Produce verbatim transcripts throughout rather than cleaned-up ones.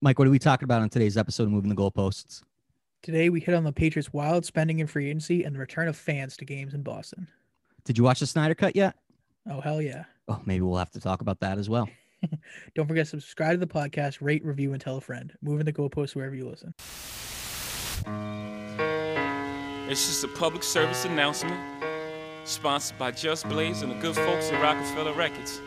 Mike, what are we talking about on today's episode of Moving the Goalposts? Today we hit on the Patriots' wild spending in free agency and the return of fans to games in Boston. Did you watch the Snyder Cut yet? Oh, hell yeah. Oh, maybe we'll have to talk about that as well. Don't forget to subscribe to the podcast, rate, review, and tell a friend. Moving the Goalposts wherever you listen. It's just a public service announcement sponsored by Just Blaze and the good folks at Rockefeller Records.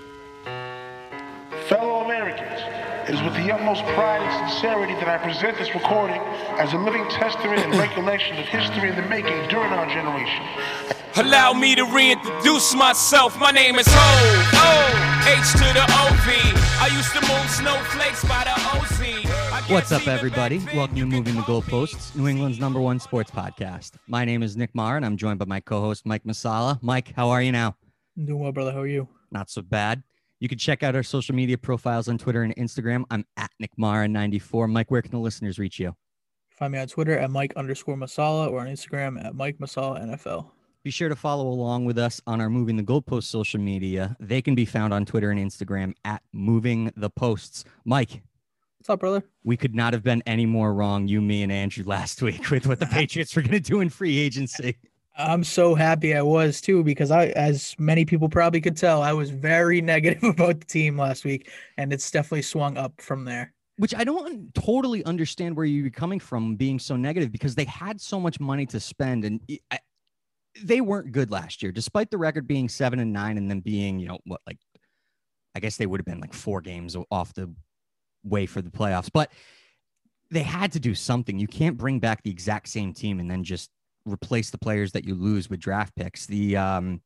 Fellow Americans, it is with the utmost pride and sincerity that I present this recording as a living testament and recollection of history in the making during our generation. Allow me to reintroduce myself. My name is Ho, O, H to the O V. I used to move snowflakes by the O Z. What's up, everybody? Welcome to Moving the Goalposts, New England's number one sports podcast. My name is Nick Maher, and I'm joined by my co-host, Mike Masala. Mike, how are you now? I'm doing well, brother. How are you? Not so bad. You can check out our social media profiles on Twitter and Instagram. I'm at Nick Maher ninety-four. Mike, where can the listeners reach you? Find me on Twitter at Mike underscore Masala or on Instagram at Mike Masala N F L. Be sure to follow along with us on our Moving the Goalposts social media. They can be found on Twitter and Instagram at Moving the Posts. Mike. What's up, brother? We could not have been any more wrong, you, me, and Andrew last week with what the Patriots were going to do in free agency. I'm so happy I was too, because I, as many people probably could tell, I was very negative about the team last week, and it's definitely swung up from there. Which I don't totally understand where you're coming from being so negative, because they had so much money to spend, and I, they weren't good last year, despite the record being seven and nine and then being, you know, what, like, I guess they would have been like four games off the way for the playoffs, but they had to do something. You can't bring back the exact same team and then just replace the players that you lose with draft picks. The, um,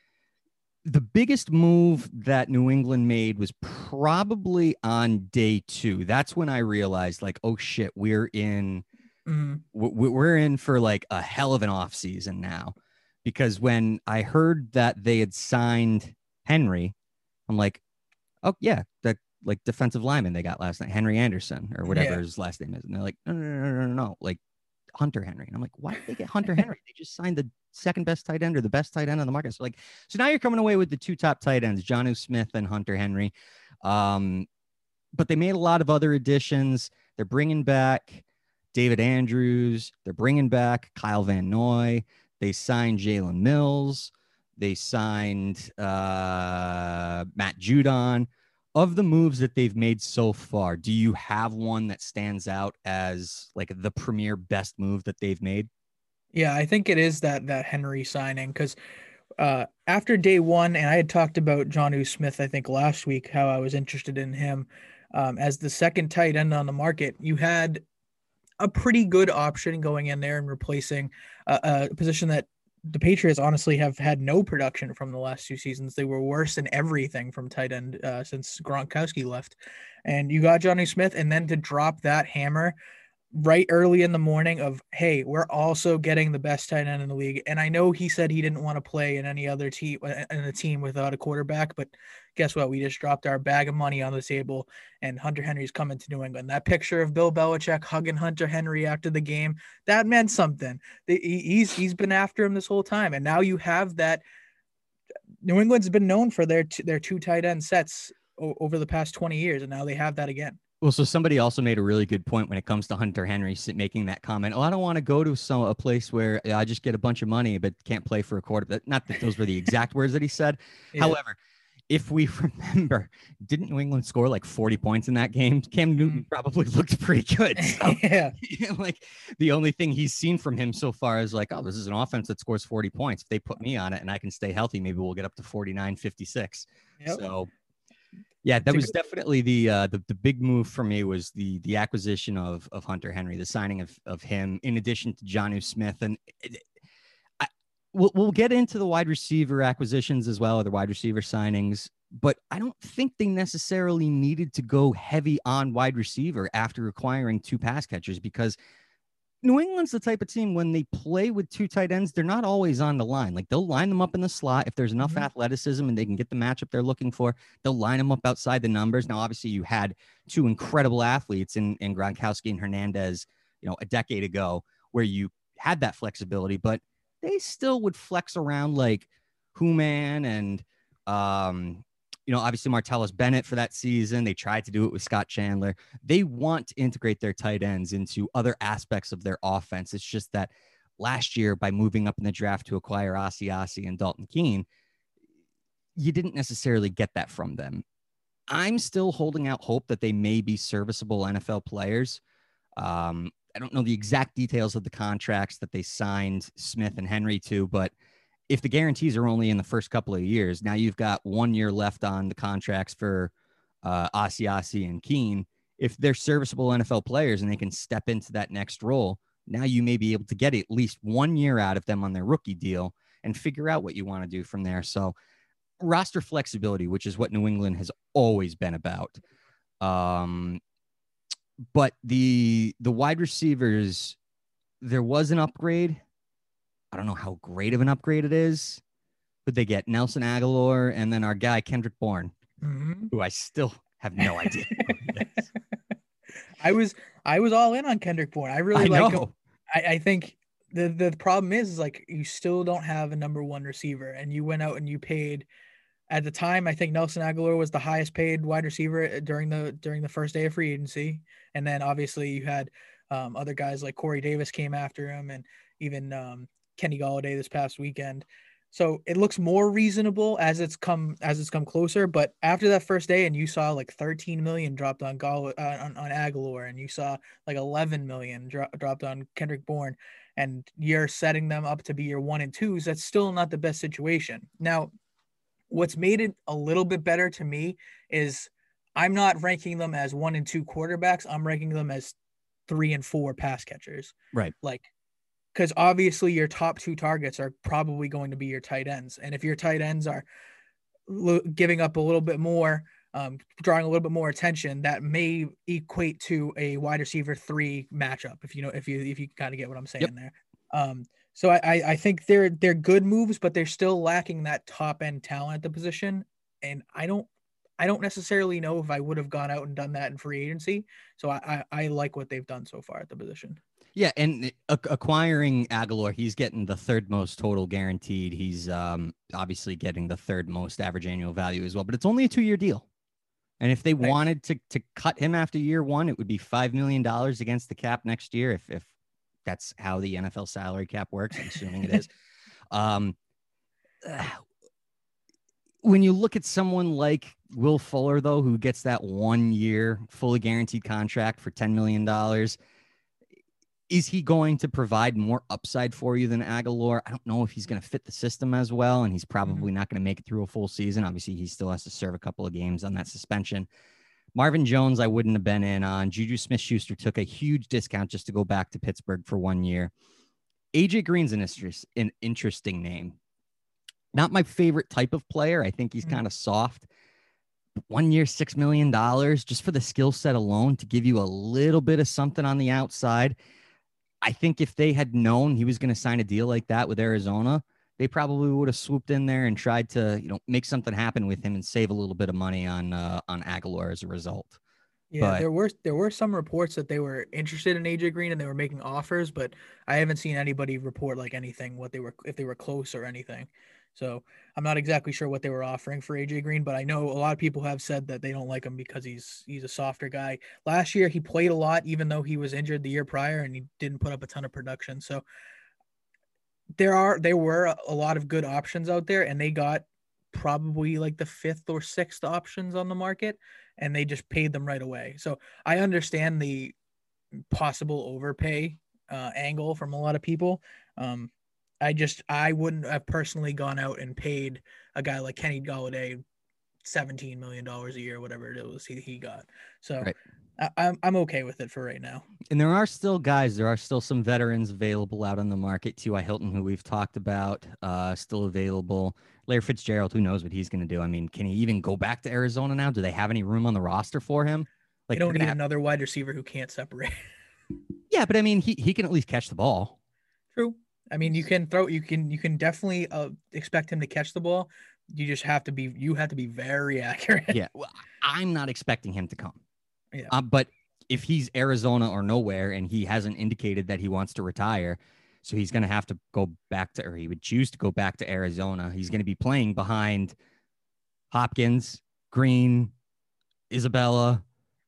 the biggest move that New England made was probably on day two. That's when I realized, like, oh shit, we're in, mm-hmm. we're in for like a hell of an off season now. Because when I heard that they had signed Henry, I'm like, oh yeah, that like defensive lineman they got last night, Henry Anderson or whatever yeah. his last name is. And they're like, no, no, no, no, no, no, like Hunter Henry. And I'm like, why did they get Hunter Henry? They just signed the second best tight end or the best tight end on the market. So like, so now you're coming away with the two top tight ends, Jonnu Smith and Hunter Henry. Um, but they made a lot of other additions. They're bringing back David Andrews. They're bringing back Kyle Van Noy. They signed Jalen Mills. They signed uh, Matt Judon. Of the moves that they've made so far, do you have one that stands out as like the premier best move that they've made? Yeah, I think it is that that Henry signing, because uh, after day one, and I had talked about Jonnu Smith, I think last week, how I was interested in him um, as the second tight end on the market. You had a pretty good option going in there and replacing a, a position that the Patriots honestly have had no production from the last two seasons. They were worse in everything from tight end uh, since Gronkowski left. And you got Jonnu Smith, and then to drop that hammer right early in the morning of, hey, we're also getting the best tight end in the league. And I know he said he didn't want to play in any other team in a team without a quarterback, but guess what? We just dropped our bag of money on the table, and Hunter Henry's coming to New England. That picture of Bill Belichick hugging Hunter Henry after the game, that meant something. He's he's been after him this whole time, and now you have that. New England's been known for their their two tight end sets over the past twenty years, and now they have that again. Well, so somebody also made a really good point when it comes to Hunter Henry making that comment. Oh, I don't want to go to some a place where I just get a bunch of money but can't play for a quarter. Not that those were the exact words that he said. Yeah. However, if we remember, didn't New England score like forty points in that game? Cam Newton mm. probably looked pretty good. So, yeah. Like the only thing he's seen from him so far is like, oh, this is an offense that scores forty points. If they put me on it and I can stay healthy, maybe we'll get up to forty-nine, fifty-six. Yep. So yeah, that was definitely the, uh, the the big move for me was the the acquisition of of Hunter Henry, the signing of of him, in addition to Jonnu Smith. And it, I, we'll we'll get into the wide receiver acquisitions as well, or the wide receiver signings. But I don't think they necessarily needed to go heavy on wide receiver after acquiring two pass catchers, because New England's the type of team when they play with two tight ends, they're not always on the line. Like they'll line them up in the slot. If there's enough mm-hmm. athleticism and they can get the matchup they're looking for, they'll line them up outside the numbers. Now, obviously you had two incredible athletes in, in Gronkowski and Hernandez, you know, a decade ago where you had that flexibility, but they still would flex around like Human and um, you know, obviously Martellus Bennett for that season. They tried to do it with Scott Chandler. They want to integrate their tight ends into other aspects of their offense. It's just that last year, by moving up in the draft to acquire Asiasi and Dalton Keene, you didn't necessarily get that from them. I'm still holding out hope that they may be serviceable N F L players. Um, I don't know the exact details of the contracts that they signed Smith and Henry to, but if the guarantees are only in the first couple of years, now you've got one year left on the contracts for uh, Asiasi and Keene. If they're serviceable N F L players and they can step into that next role, now you may be able to get at least one year out of them on their rookie deal and figure out what you want to do from there. So roster flexibility, which is what New England has always been about. Um, but the the wide receivers, there was an upgrade. I don't know how great of an upgrade it is, but they get Nelson Aguilar and then our guy Kendrick Bourne, mm-hmm. who I still have no idea. I was I was all in on Kendrick Bourne. I really I like know. him. I, I think the the problem is, is like you still don't have a number one receiver, and you went out and you paid. At the time, I think Nelson Aguilar was the highest paid wide receiver during the during the first day of free agency, and then obviously you had um, other guys like Corey Davis came after him, and even um, Kenny Golladay this past weekend. So it looks more reasonable as it's come as it's come closer. But after that first day, and you saw like thirteen million dropped on Gall uh, on, on Aguilar, and you saw like eleven million dro- dropped on Kendrick Bourne, and you're setting them up to be your one and twos. That's still not the best situation. Now, what's made it a little bit better to me is I'm not ranking them as one and two quarterbacks. I'm ranking them as three and four pass catchers. Right. Like, because obviously your top two targets are probably going to be your tight ends. And if your tight ends are lo- giving up a little bit more, um, drawing a little bit more attention, that may equate to a wide receiver three matchup. If you know, if you, if you kind of get what I'm saying yep. there. Um, So I, I think they're they're good moves, but they're still lacking that top end talent at the position. And I don't I don't necessarily know if I would have gone out and done that in free agency. So I I, I like what they've done so far at the position. Yeah, and acquiring Aguilar, he's getting the third most total guaranteed. He's um, obviously getting the third most average annual value as well. But it's only a two year deal. And if they nice. wanted to to cut him after year one, it would be five million dollars against the cap next year. If if that's how the N F L salary cap works, I'm assuming it is. Um, when you look at someone like Will Fuller, though, who gets that one year fully guaranteed contract for ten million dollars, is he going to provide more upside for you than Aguilar? I don't know if he's going to fit the system as well, and he's probably mm-hmm. not going to make it through a full season. Obviously, he still has to serve a couple of games on that suspension. Marvin Jones, I wouldn't have been in on. Juju Smith-Schuster took a huge discount just to go back to Pittsburgh for one year. A J Green's an, interest, an interesting name. Not my favorite type of player. I think he's mm-hmm. kind of soft. One year, six million dollars just for the skill set alone to give you a little bit of something on the outside. I think if they had known he was going to sign a deal like that with Arizona, they probably would have swooped in there and tried to, you know, make something happen with him and save a little bit of money on uh, on Aguilar as a result. Yeah, but, there were there were some reports that they were interested in A J Green and they were making offers, but I haven't seen anybody report like anything what they were if they were close or anything. So I'm not exactly sure what they were offering for A J Green, but I know a lot of people have said that they don't like him because he's he's a softer guy. Last year he played a lot, even though he was injured the year prior, and he didn't put up a ton of production. So there are there were a lot of good options out there, and they got probably like the fifth or sixth options on the market, and they just paid them right away. So I understand the possible overpay uh, angle from a lot of people. Um, I just I wouldn't have personally gone out and paid a guy like Kenny Golladay seventeen million dollars a year, whatever it was he, he got. So right. I, I'm I'm okay with it for right now. And there are still guys, there are still some veterans available out on the market. T Y. Hilton, who we've talked about, uh, still available. Larry Fitzgerald, who knows what he's going to do? I mean, can he even go back to Arizona now? Do they have any room on the roster for him? Like, they don't need have... another wide receiver who can't separate. Yeah, but I mean, he he can at least catch the ball. True. I mean, you can throw, you can, you can definitely uh, expect him to catch the ball. You just have to be, you have to be very accurate. Yeah. Well, I'm not expecting him to come. Yeah. Uh, but if he's Arizona or nowhere and he hasn't indicated that he wants to retire, so he's going to have to go back to, or he would choose to go back to Arizona. He's going to be playing behind Hopkins, Green, Isabella.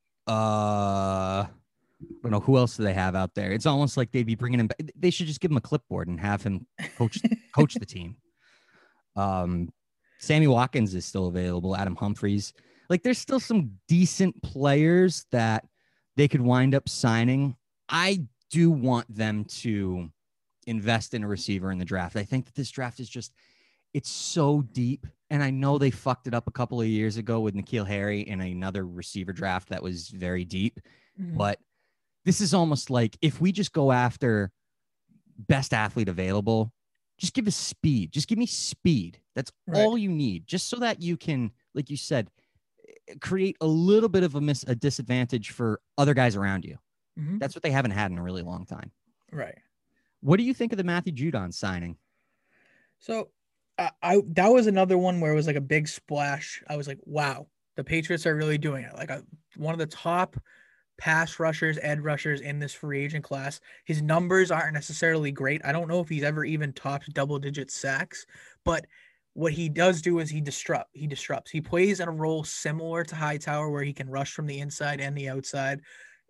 Uh, I don't know who else do they have out there. It's almost like they'd be bringing him back. They should just give him a clipboard and have him coach coach the team. Um, Sammy Watkins is still available. Adam Humphries. Like, there's still some decent players that they could wind up signing. I do want them to invest in a receiver in the draft. I think that this draft is just, it's so deep. And I know they fucked it up a couple of years ago with N'Keal Harry in another receiver draft that was very deep. Mm-hmm. But this is almost like, if we just go after best athlete available, just give us speed. Just give me speed. That's right. All you need. Just so that you can, like you said, create a little bit of a, mis- a disadvantage for other guys around you. Mm-hmm. That's what they haven't had in a really long time. Right. What do you think of the Matthew Judon signing? So I, I that was another one where it was like a big splash. I was like, wow, the Patriots are really doing it. Like a, one of the top pass rushers, edge rushers in this free agent class. His numbers aren't necessarily great. I don't know if he's ever even topped double digit sacks, but what he does do is he disrupt. He disrupts. He plays in a role similar to Hightower, where he can rush from the inside and the outside.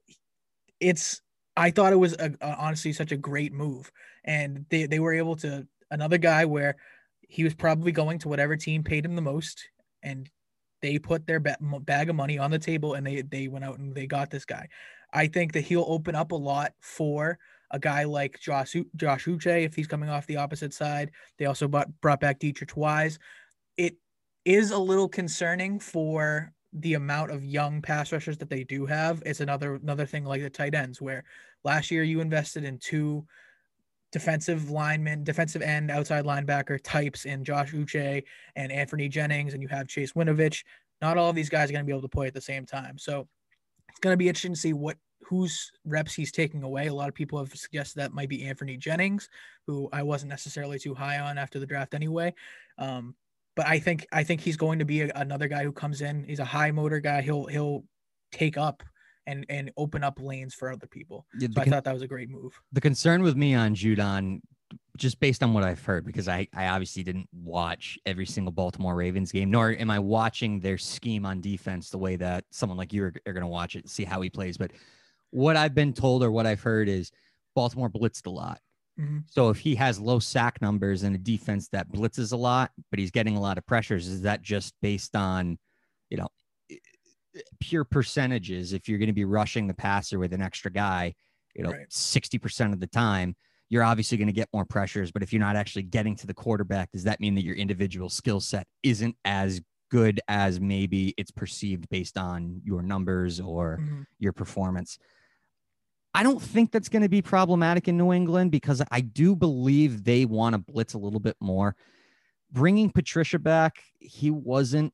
It's. I thought it was a, a, honestly such a great move, and they they were able to another guy where he was probably going to whatever team paid him the most, and they put their ba- bag of money on the table, and they they went out and they got this guy. I think that he'll open up a lot for a guy like Josh Josh Uche if he's coming off the opposite side. They also brought, brought back Dietrich Wise. It is a little concerning for the amount of young pass rushers that they do have. It's another another thing like the tight ends, where last year you invested in two defensive linemen, defensive end, outside linebacker types in Josh Uche and Anthony Jennings, and you have Chase Winovich. Not all of these guys are going to be able to play at the same time. So it's going to be interesting to see what whose reps he's taking away. A lot of people have suggested that might be Anthony Jennings, who I wasn't necessarily too high on after the draft anyway. Um, but I think I think he's going to be a, another guy who comes in. He's a high motor guy. He'll he'll take up and and open up lanes for other people. Yeah, so I con- thought that was a great move. The concern with me on Judon, just based on what I've heard, because I, I obviously didn't watch every single Baltimore Ravens game, nor am I watching their scheme on defense the way that someone like you are, are going to watch it and see how he plays. But what I've been told or what I've heard is Baltimore blitzed a lot. Mm-hmm. So if he has low sack numbers and a defense that blitzes a lot, but he's getting a lot of pressures, is that just based on, you know, pure percentages? If you're going to be rushing the passer with an extra guy, you know, right. sixty percent of the time, you're obviously going to get more pressures. But if you're not actually getting to the quarterback, does that mean that your individual skill set isn't as good as maybe it's perceived based on your numbers or mm-hmm. your performance? I don't think that's going to be problematic in New England, because I do believe they want to blitz a little bit more. Bringing Patricia back, he wasn't,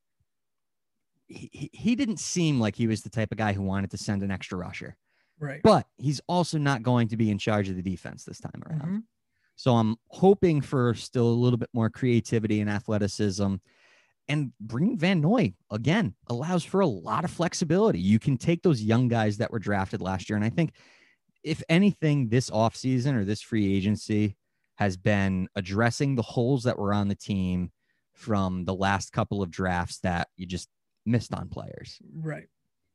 he, he didn't seem like he was the type of guy who wanted to send an extra rusher. Right. But he's also not going to be in charge of the defense this time around. Mm-hmm. So I'm hoping for still a little bit more creativity and athleticism. And bringing Van Noy, again, allows for a lot of flexibility. You can take those young guys that were drafted last year. And I think, if anything, this offseason or this free agency has been addressing the holes that were on the team from the last couple of drafts that you just missed on players. Right.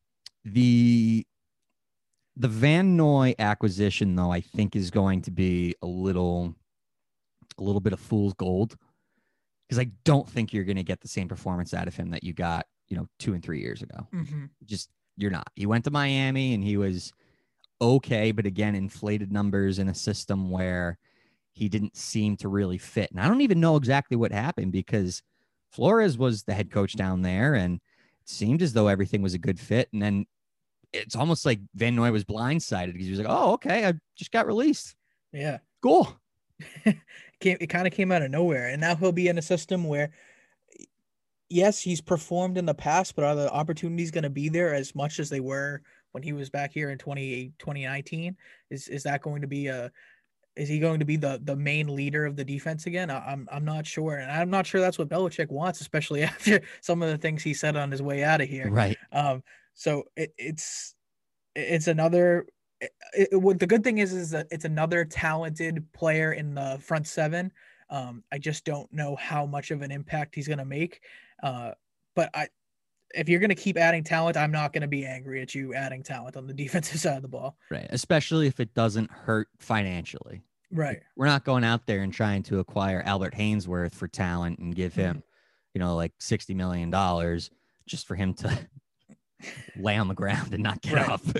The the Van Noy acquisition, though, I think is going to be a little, a little bit of fool's gold, because I don't think you're going to get the same performance out of him that you got, you know, two and three years ago. Mm-hmm. Just, you're not. He went to Miami and he was okay, but again, inflated numbers in a system where he didn't seem to really fit. And I don't even know exactly what happened, because Flores was the head coach down there and it seemed as though everything was a good fit. And then it's almost like Van Noy was blindsided, because he was like, oh, okay, I just got released. Yeah. Cool. It kind of came out of nowhere. And now he'll be in a system where, yes, he's performed in the past, but are the opportunities going to be there as much as they were when he was back here in twenty nineteen? Is is that going to be a, is he going to be the, the main leader of the defense again? I, I'm I'm not sure. And I'm not sure that's what Belichick wants, especially after some of the things he said on his way out of here. Right. Um. So it, it's, it's another, it, it, what the good thing is, is that it's another talented player in the front seven. Um, I just don't know how much of an impact he's going to make. Uh, but I, if you're going to keep adding talent, I'm not going to be angry at you adding talent on the defensive side of the ball. Right. Especially if it doesn't hurt financially. Right. We're not going out there and trying to acquire Albert Hainsworth for talent and give him, Mhm. you know, like sixty million dollars just for him to lay on the ground and not get Right. up.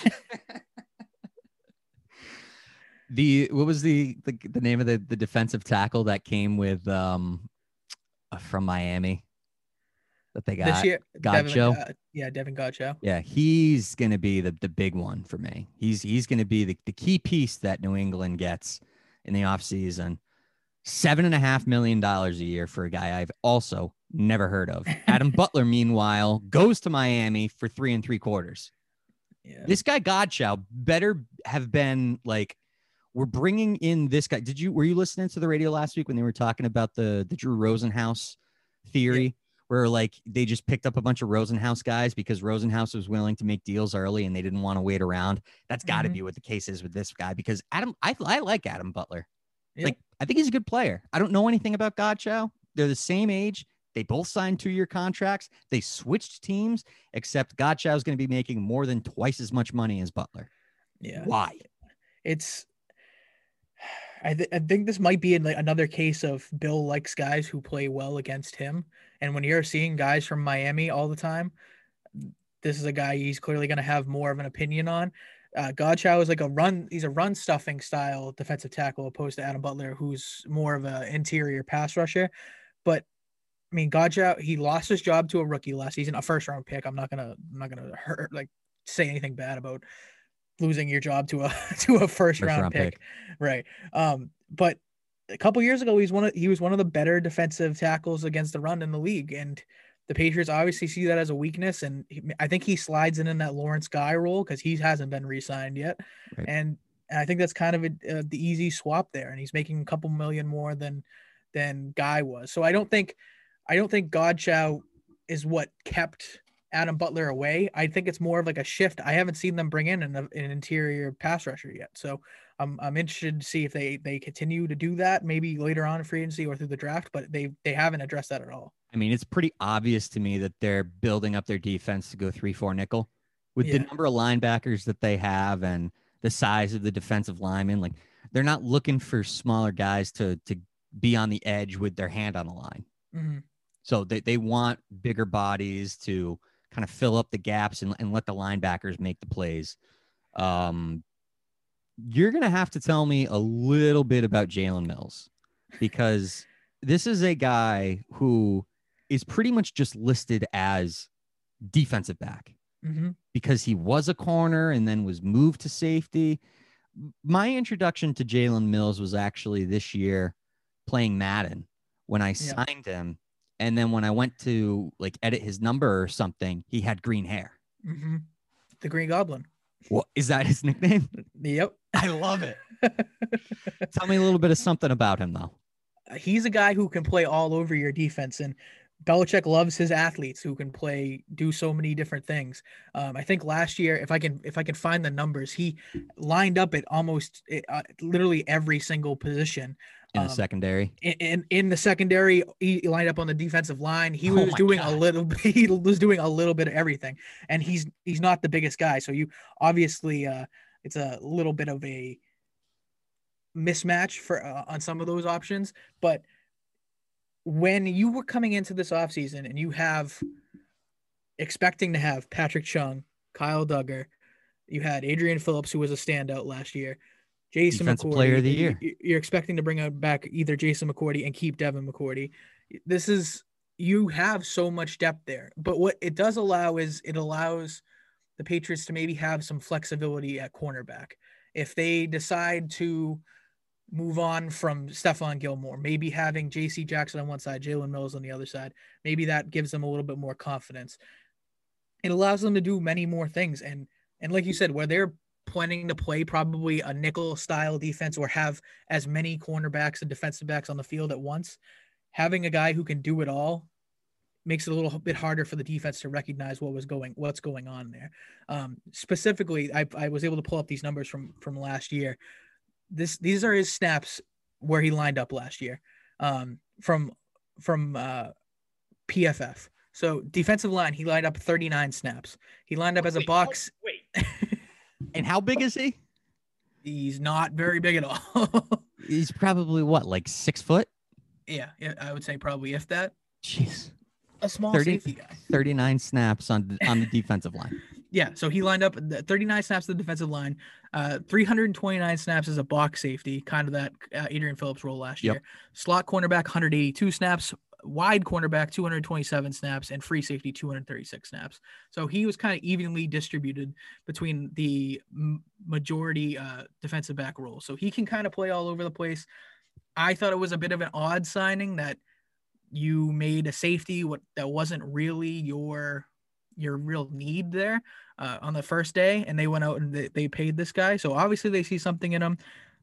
the, what was the, the, the name of the, the defensive tackle that came with, um, uh, from Miami that they got? This year, Devin, Godchaux? uh, yeah, Devin Godchaux. Yeah, he's going to be the, the big one for me. He's he's going to be the, the key piece that New England gets in the offseason. Seven and a half million dollars a year for a guy I've also never heard of. Adam Butler, meanwhile, goes to Miami for three and three quarters. Yeah. This guy Godchaux better have been like, we're bringing in this guy. Did you were you listening to the radio last week when they were talking about the the Drew Rosenhaus theory? Yeah. Where like they just picked up a bunch of Rosenhaus guys because Rosenhaus was willing to make deals early and they didn't want to wait around. That's got to Mhm. be what the case is with this guy, because Adam, I, I like Adam Butler. Yep. Like, I think he's a good player. I don't know anything about Godchaux. They're the same age. They both signed two-year contracts. They switched teams, except Godchaux is going to be making more than twice as much money as Butler. Yeah. Why? It's, I, th- I think this might be in like another case of Bill likes guys who play well against him. And when you're seeing guys from Miami all the time, this is a guy he's clearly going to have more of an opinion on. Uh, Godchaux is like a run. He's a run stuffing style defensive tackle, opposed to Adam Butler, who's more of an interior pass rusher. But I mean, Godchaux, he lost his job to a rookie last season, a first round pick. I'm not gonna, I'm not gonna hurt, like say anything bad about losing your job to a to a first, First round, round pick. pick. Right. Um, but a couple years ago, he's one of he was one of the better defensive tackles against the run in the league, and the Patriots obviously see that as a weakness. And he, I think he slides in in that Lawrence Guy role because he hasn't been re-signed yet, Right. and, and I think that's kind of a, uh, the easy swap there. And he's making a couple million more than than Guy was. So I don't think I don't think Godchaux is what kept Adam Butler away. I think it's more of like a shift. I haven't seen them bring in an, an interior pass rusher yet. So I'm I'm interested to see if they they continue to do that, maybe later on in free agency or through the draft, but they they haven't addressed that at all. I mean, it's pretty obvious to me that they're building up their defense to go three four nickel with Yeah. the number of linebackers that they have and the size of the defensive linemen. Like, they're not looking for smaller guys to to be on the edge with their hand on the line. Mm-hmm. So they, they want bigger bodies to kind of fill up the gaps and, and let the linebackers make the plays. Um, you're going to have to tell me a little bit about Jalen Mills, because this is a guy who is pretty much just listed as defensive back Mm-hmm. because he was a corner and then was moved to safety. My introduction to Jalen Mills was actually this year playing Madden when I Yeah. signed him. And then when I went to like edit his number or something, he had green hair. Mm-hmm. The Green Goblin. What is that his nickname? Yep. I love it. Tell me a little bit of something about him, though. He's a guy who can play all over your defense, and Belichick loves his athletes who can play, do so many different things. Um, I think last year, if I can, if I can find the numbers, he lined up at almost uh, literally every single position. In the Um, secondary. in, in in the secondary, he lined up on the defensive line. He Oh was my doing a God. little bit, he was doing a little bit of everything, and he's he's not the biggest guy. So you obviously, uh, it's a little bit of a mismatch for uh, on some of those options. But when you were coming into this offseason and you have expecting to have Patrick Chung, Kyle Duggar, you had Adrian Phillips, who was a standout last year, Jason Defensive McCourty. player of the year. you- You're expecting to bring out back either Jason McCourty and keep Devin McCourty. This is, you have so much depth there. But what it does allow is it allows the Patriots to maybe have some flexibility at cornerback. If they decide to move on from Stephon Gilmore, maybe having J C Jackson on one side, Jalen Mills on the other side, maybe that gives them a little bit more confidence. It allows them to do many more things. And and like you said, where they're planning to play probably a nickel style defense or have as many cornerbacks and defensive backs on the field at once, having a guy who can do it all makes it a little bit harder for the defense to recognize what was going, what's going on there. Um, specifically, I, I was able to pull up these numbers from from last year. This these are his snaps where he lined up last year, um, from from uh, P F F. So defensive line, he lined up thirty-nine snaps. He lined up as a Wait, box. Wait. And how big is he? He's not very big at all. He's probably what, like six foot? yeah, yeah, I would say probably if that. Jeez. A small thirty, safety guy. thirty-nine snaps on on the defensive line. Yeah, so he lined up thirty-nine snaps to the defensive line, uh, three hundred twenty-nine snaps as a box safety, kind of that uh, Adrian Phillips role last Yep. year. Slot cornerback, one hundred eighty-two snaps, wide cornerback, two hundred twenty-seven snaps, and free safety, two hundred thirty-six snaps. So he was kind of evenly distributed between the m- majority uh, defensive back role. So he can kind of play all over the place. I thought it was a bit of an odd signing that you made a safety what that wasn't really your your real need there uh, on the first day, and they went out and they, they paid this guy. So obviously they see something in him.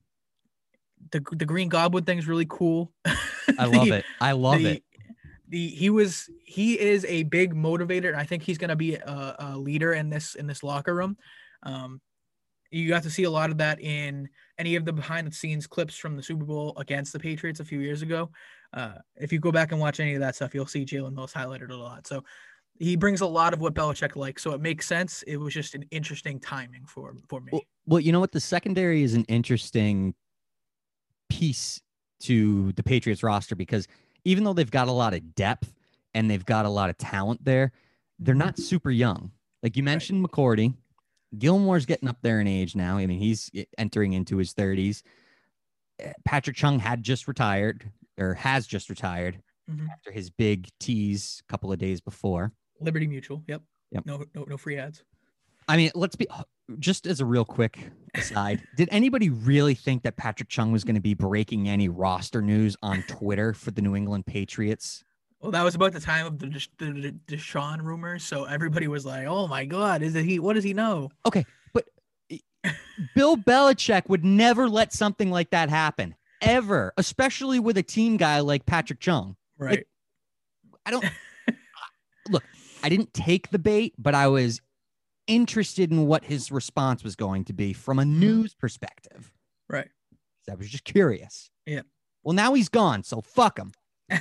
The the Green Goblin thing is really cool. I love The- it. I love the, it. The he was he is a big motivator. I think he's going to be a, a leader in this in this locker room. Um, you got to see a lot of that in any of the behind the scenes clips from the Super Bowl against the Patriots a few years ago. Uh, if you go back and watch any of that stuff, you'll see Jalen Mills highlighted a lot. So he brings a lot of what Belichick likes. So it makes sense. It was just an interesting timing for for me. Well, well, you know what? The secondary is an interesting piece to the Patriots roster because even though they've got a lot of depth and they've got a lot of talent there, they're not super young. Like you mentioned, right. McCourty, Gilmore's getting up there in age now. I mean, he's entering into his thirties. Patrick Chung had just retired or has just retired mm-hmm. after his big tease a couple of days before. Liberty Mutual. Yep. Yep. No, no, no free ads. I mean, let's be just as a real quick aside. Did anybody really think that Patrick Chung was going to be breaking any roster news on Twitter for the New England Patriots? Well, that was about the time of the, the, the Deshaun rumors. So everybody was like, oh my God, is it he? What does he know? Okay. But Bill Belichick would never let something like that happen ever, especially with a team guy like Patrick Chung. Right. Like, I don't look, I didn't take the bait, but I was interested in what his response was going to be from a news perspective. Right. I was just curious. Yeah. Well, now he's gone, so fuck him.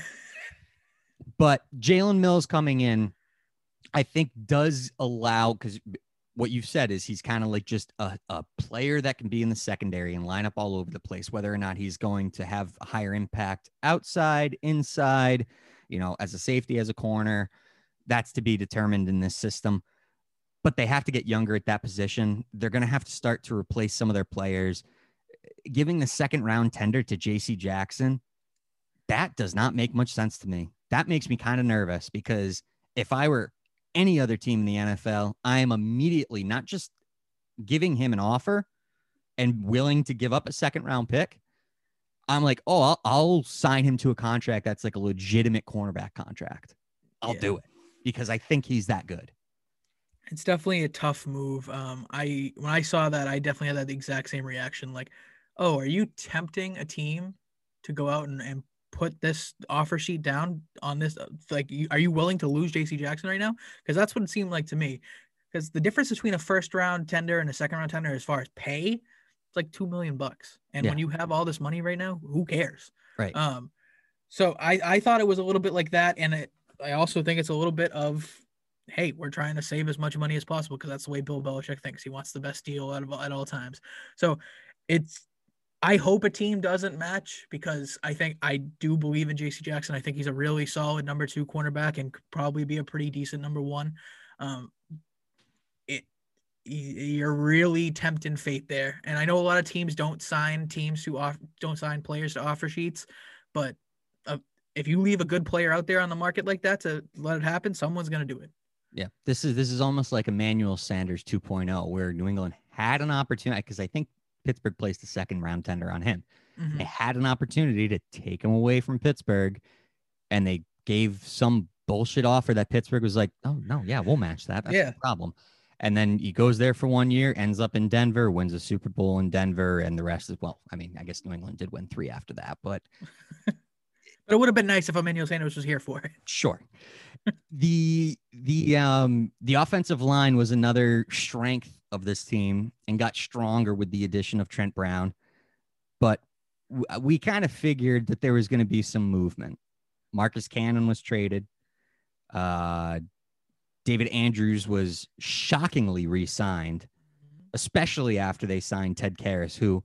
But Jalen Mills coming in, I think does allow, because what you've said is he's kind of like just a, a player that can be in the secondary and line up all over the place, whether or not he's going to have a higher impact outside, inside, you know, as a safety, as a corner, that's to be determined in this system. But they have to get younger at that position. They're going to have to start to replace some of their players. Giving the second round tender to J C Jackson, that does not make much sense to me. That makes me kind of nervous because if I were any other team in the N F L, I am immediately not just giving him an offer and willing to give up a second round pick. I'm like, oh, I'll, I'll sign him to a contract that's like a legitimate cornerback contract. I'll yeah. do it because I think he's that good. It's definitely a tough move. Um, I when I saw that, I definitely had that exact same reaction. Like, oh, are you tempting a team to go out and, and put this offer sheet down on this? Like, you, are you willing to lose J C Jackson right now? Because that's what it seemed like to me. Because the difference between a first round tender and a second round tender, as far as pay, it's like two million bucks. And yeah. when you have all this money right now, who cares? Right. Um. So I I thought it was a little bit like that, and it, I also think it's a little bit of, hey, we're trying to save as much money as possible because that's the way Bill Belichick thinks. He wants the best deal at, at all times. So it's, I hope a team doesn't match because I think I do believe in J C Jackson. I think he's a really solid number two cornerback and could probably be a pretty decent number one. Um, it you're really tempting fate there. And I know a lot of teams don't sign teams who off, don't sign players to offer sheets, but uh, if you leave a good player out there on the market like that to let it happen, someone's going to do it. Yeah, this is this is almost like Emmanuel Sanders two point oh, where New England had an opportunity, because I think Pittsburgh placed a second round tender on him. Mm-hmm. They had an opportunity to take him away from Pittsburgh, and they gave some bullshit offer that Pittsburgh was like, oh, no, yeah, we'll match that. That's yeah. no problem. And then he goes there for one year, ends up in Denver, wins a Super Bowl in Denver, and the rest is, well, I mean, I guess New England did win three after that, but... But it would have been nice if Emmanuel Sanders was here for it. Sure. the the um the offensive line was another strength of this team and got stronger with the addition of Trent Brown. But w- we kind of figured that there was going to be some movement. Marcus Cannon was traded. Uh, David Andrews was shockingly re-signed, especially after they signed Ted Karras, who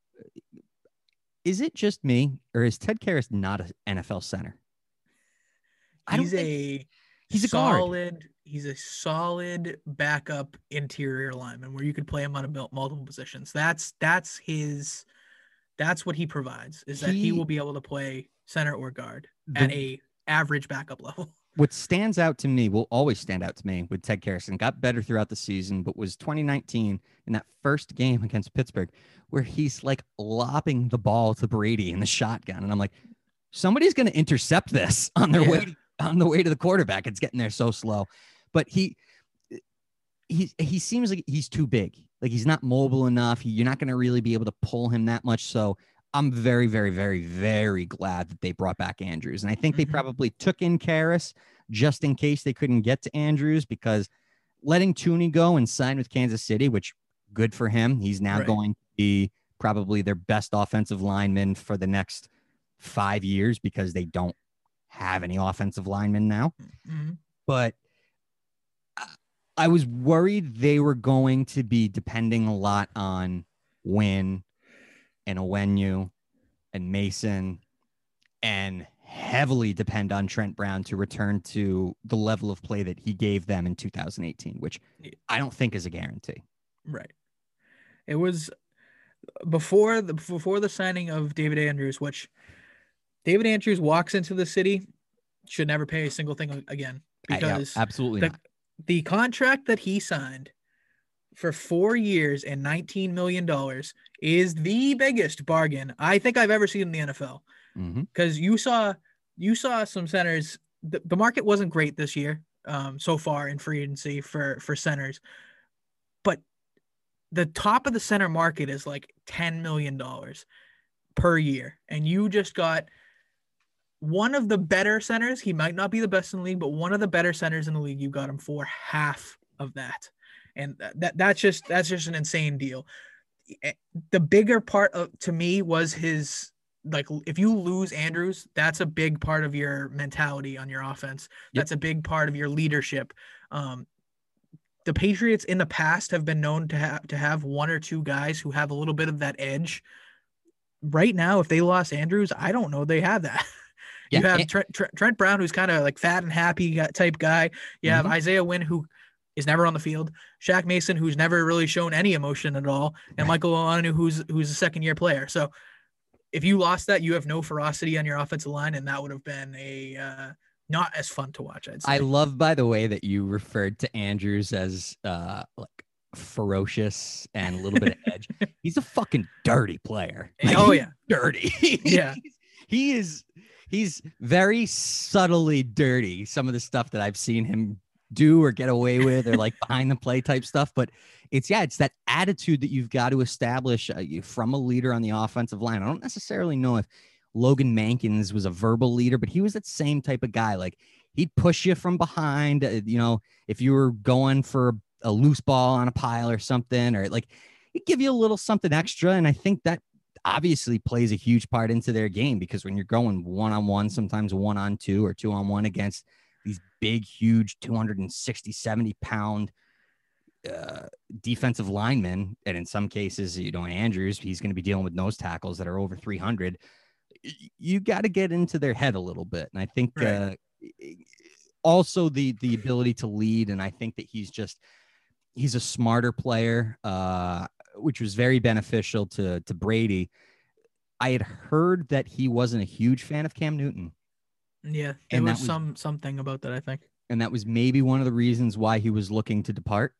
is it just me or is Ted Karras not an N F L center? I don't He's think a he's a guard. solid. He's a solid backup interior lineman where you could play him on a mul- multiple positions. That's that's his. That's what he provides. Is that he, He- will be able to play center or guard The- at a average backup level. What stands out to me will always stand out to me with Ted Karras, and got better throughout the season, but was twenty nineteen in that first game against Pittsburgh where he's like lopping the ball to Brady in the shotgun. And I'm like, somebody's going to intercept this on their Yeah. way on the way to the quarterback. It's getting there so slow. But he he he seems like he's too big. Like he's not mobile enough. He, you're not going to really be able to pull him that much. So I'm very, very, very, very glad that they brought back Andrews. And I think they Mhm. probably took in Karras just in case they couldn't get to Andrews, because letting Tooney go and sign with Kansas City, which good for him. He's now Right. going to be probably their best offensive lineman for the next five years because they don't have any offensive linemen now. Mhm. But I- I was worried they were going to be depending a lot on Wynn and Owenu and Mason and heavily depend on Trent Brown to return to the level of play that he gave them in two thousand eighteen, which I don't think is a guarantee. Right. It was before the before the signing of David Andrews, which David Andrews walks into the city, should never pay a single thing again Uh, yeah, because absolutely the, not. the contract that he signed for four years and nineteen million dollars is the biggest bargain I think I've ever seen in the N F L. Mhm. Because you saw you saw some centers. The, the market wasn't great this year um, so far in free agency for for centers, but the top of the center market is like ten million dollars per year, and you just got one of the better centers. He might not be the best in the league, but one of the better centers in the league. You got him for half of that, and that that's just that's just an insane deal. The bigger part of, to me was his. Like if you lose Andrews, that's a big part of your mentality on your offense. Yep. That's a big part of your leadership. Um, the Patriots in the past have been known to have to have one or two guys who have a little bit of that edge. Right now, if they lost Andrews, I don't know they have that. You Yeah, have and- Trent, Trent, Trent Brown, who's kind of like fat and happy guy- type guy. You have Mhm. Isaiah Wynn, who is never on the field. Shaq Mason, who's never really shown any emotion at all, and Right. Michael Onanu, who's who's a second year player. So if you lost that, you have no ferocity on your offensive line, and that would have been a uh, not as fun to watch. I'd say. I love, by the way, that you referred to Andrews as uh, like ferocious and a little bit of edge. He's a fucking dirty player. Like, Oh, he's yeah. dirty. Yeah. He's- he is. He's very subtly dirty. Some of the stuff that I've seen him do or get away with, or like behind the play type stuff. But it's yeah, it's that attitude that you've got to establish uh, you- from a leader on the offensive line. I don't necessarily know if Logan Mankins was a verbal leader, but he was that same type of guy. Like he'd push you from behind. Uh, you know, if you were going for a, a loose ball on a pile or something, or like he'd give you a little something extra. And I think that obviously plays a huge part into their game, because when you're going one on one, sometimes one on two or two on one against these big, huge two hundred sixty, seventy pound uh, defensive linemen. And in some cases, you know, Andrews, he's going to be dealing with nose tackles that are over three hundred. You got to get into their head a little bit. And I think Right. uh, also the, the ability to lead. And I think that he's just, he's a smarter player, uh, which was very beneficial to, to Brady. I had heard that he wasn't a huge fan of Cam Newton. Yeah, there And that was, was- some something about that, I think. And that was maybe one of the reasons why he was looking to depart.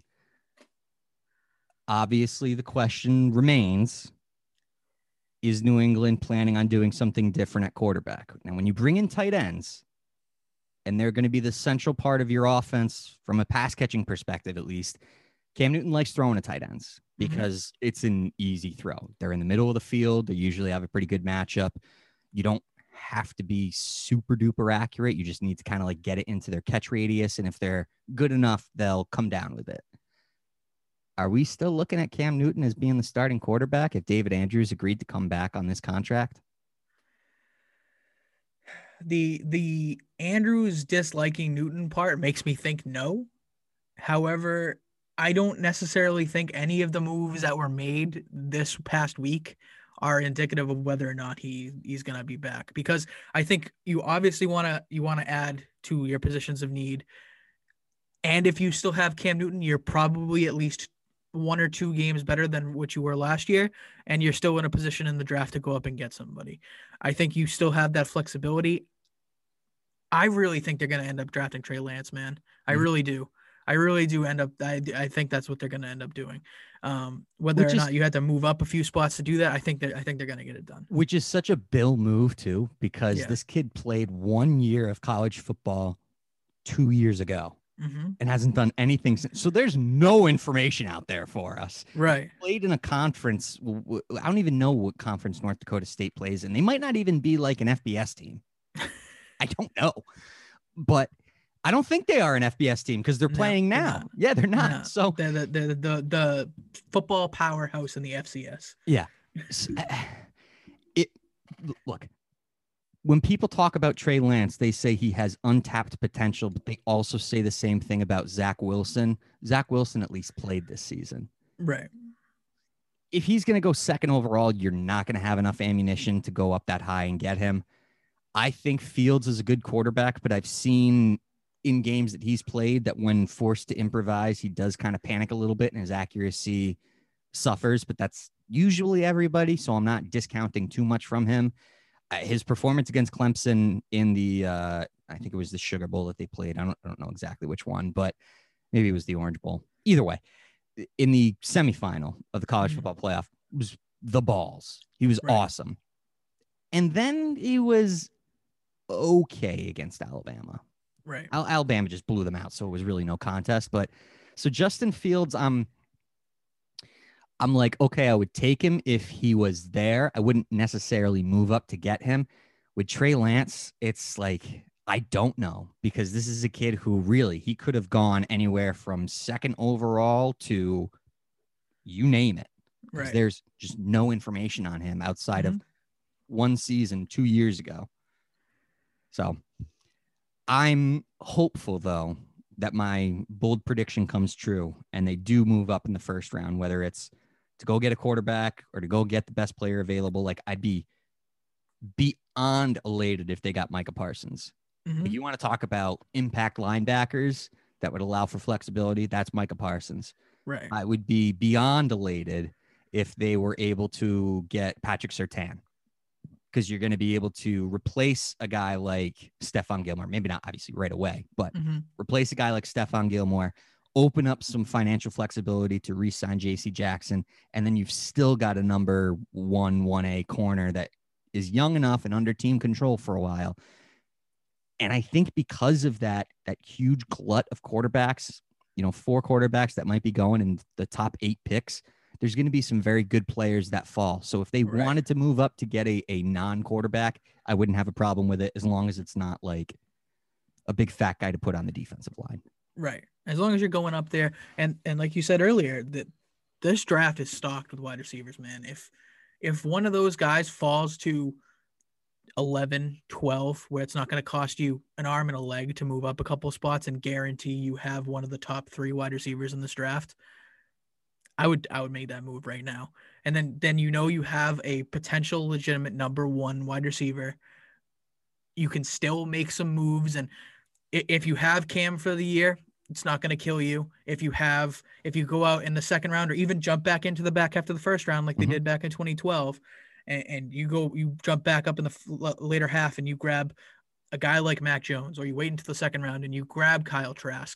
Obviously, the question remains, is New England planning on doing something different at quarterback? Now, when you bring in tight ends, and they're going to be the central part of your offense from a pass catching perspective, at least, Cam Newton likes throwing to tight ends because it's an easy throw. They're in the middle of the field. They usually have a pretty good matchup. You don't have to be super duper accurate. You just need to kind of like get it into their catch radius. And if they're good enough, they'll come down with it. Are we still looking at Cam Newton as being the starting quarterback if David Andrews agreed to come back on this contract? the the Andrews disliking Newton part makes me think no. However, I don't necessarily think any of the moves that were made this past week are indicative of whether or not he he's gonna be back, because I think you obviously want to you want to add to your positions of need, and if you still have Cam Newton, you're probably at least one or two games better than what you were last year, and you're still in a position in the draft to go up and get somebody. I think you still have that flexibility. I really think they're going to end up drafting Trey Lance, man. I mm-hmm. really do. I really do end up. I, I think that's what they're going to end up doing. Um, whether which or is, not you had to move up a few spots to do that, I think that I think they're going to get it done. Which is such a Bill move too, because yeah. this kid played one year of college football two years ago mm-hmm. and hasn't done anything since. So there's no information out there for us. Right. He played in a conference. I don't even know what conference North Dakota State plays in. They might not even be like an F B S team. I don't know, but I don't think they are an F B S team because they're playing no, now. They're yeah, they're not. No. So they're the, the the the football powerhouse in the F C S. Yeah. It look, when people talk about Trey Lance, they say he has untapped potential, but they also say the same thing about Zach Wilson. Zach Wilson at least played this season. Right. If he's going to go second overall, you're not going to have enough ammunition to go up that high and get him. I think Fields is a good quarterback, but I've seen in games that he's played that when forced to improvise, he does kind of panic a little bit and his accuracy suffers, but that's usually everybody. So I'm not discounting too much from him. Uh, his performance against Clemson in the, uh, I think it was the Sugar Bowl that they played. I don't, I don't know exactly which one, but maybe it was the Orange Bowl. Either way, in the semifinal of the college mm-hmm. football playoff, it was the balls. He was right. awesome. And then he was okay against Alabama. Right. Al- Alabama just blew them out, so it was really no contest. But so Justin Fields, I'm I'm like, okay, I would take him if he was there. I wouldn't necessarily move up to get him. With Trey Lance, it's like, I don't know, because this is a kid who really, he could have gone anywhere from second overall to you name it. Right. There's just no information on him outside mm-hmm. of one season two years ago. So I'm hopeful, though, that my bold prediction comes true and they do move up in the first round, whether it's to go get a quarterback or to go get the best player available. Like, I'd be beyond elated if they got Micah Parsons. Mm-hmm. If you want to talk about impact linebackers that would allow for flexibility, that's Micah Parsons. Right. I would be beyond elated if they were able to get Patrick Surtain, because you're going to be able to replace a guy like Stephon Gilmore. Maybe not obviously right away, but mm-hmm. replace a guy like Stephon Gilmore, open up some financial flexibility to re-sign J C Jackson, and then you've still got a number one, one A corner that is young enough and under team control for a while. And I think because of that, that huge glut of quarterbacks, you know, four quarterbacks that might be going in the top eight picks, there's going to be some very good players that fall. So if they right. wanted to move up to get a, a non-quarterback, I wouldn't have a problem with it, as long as it's not like a big fat guy to put on the defensive line. Right. As long as you're going up there. And, and like you said earlier, that this draft is stocked with wide receivers, man. If, if one of those guys falls to eleven, twelve, where it's not going to cost you an arm and a leg to move up a couple spots and guarantee you have one of the top three wide receivers in this draft, I would, I would make that move right now. And then, then, you know, you have a potential legitimate number one wide receiver. You can still make some moves. And if you have Cam for the year, it's not going to kill you. If you have, if you go out in the second round or even jump back into the back half of the first round, like mm-hmm. they did back in twenty twelve, and, and you go, you jump back up in the f- later half and you grab a guy like Mac Jones, or you wait until the second round and you grab Kyle Trask,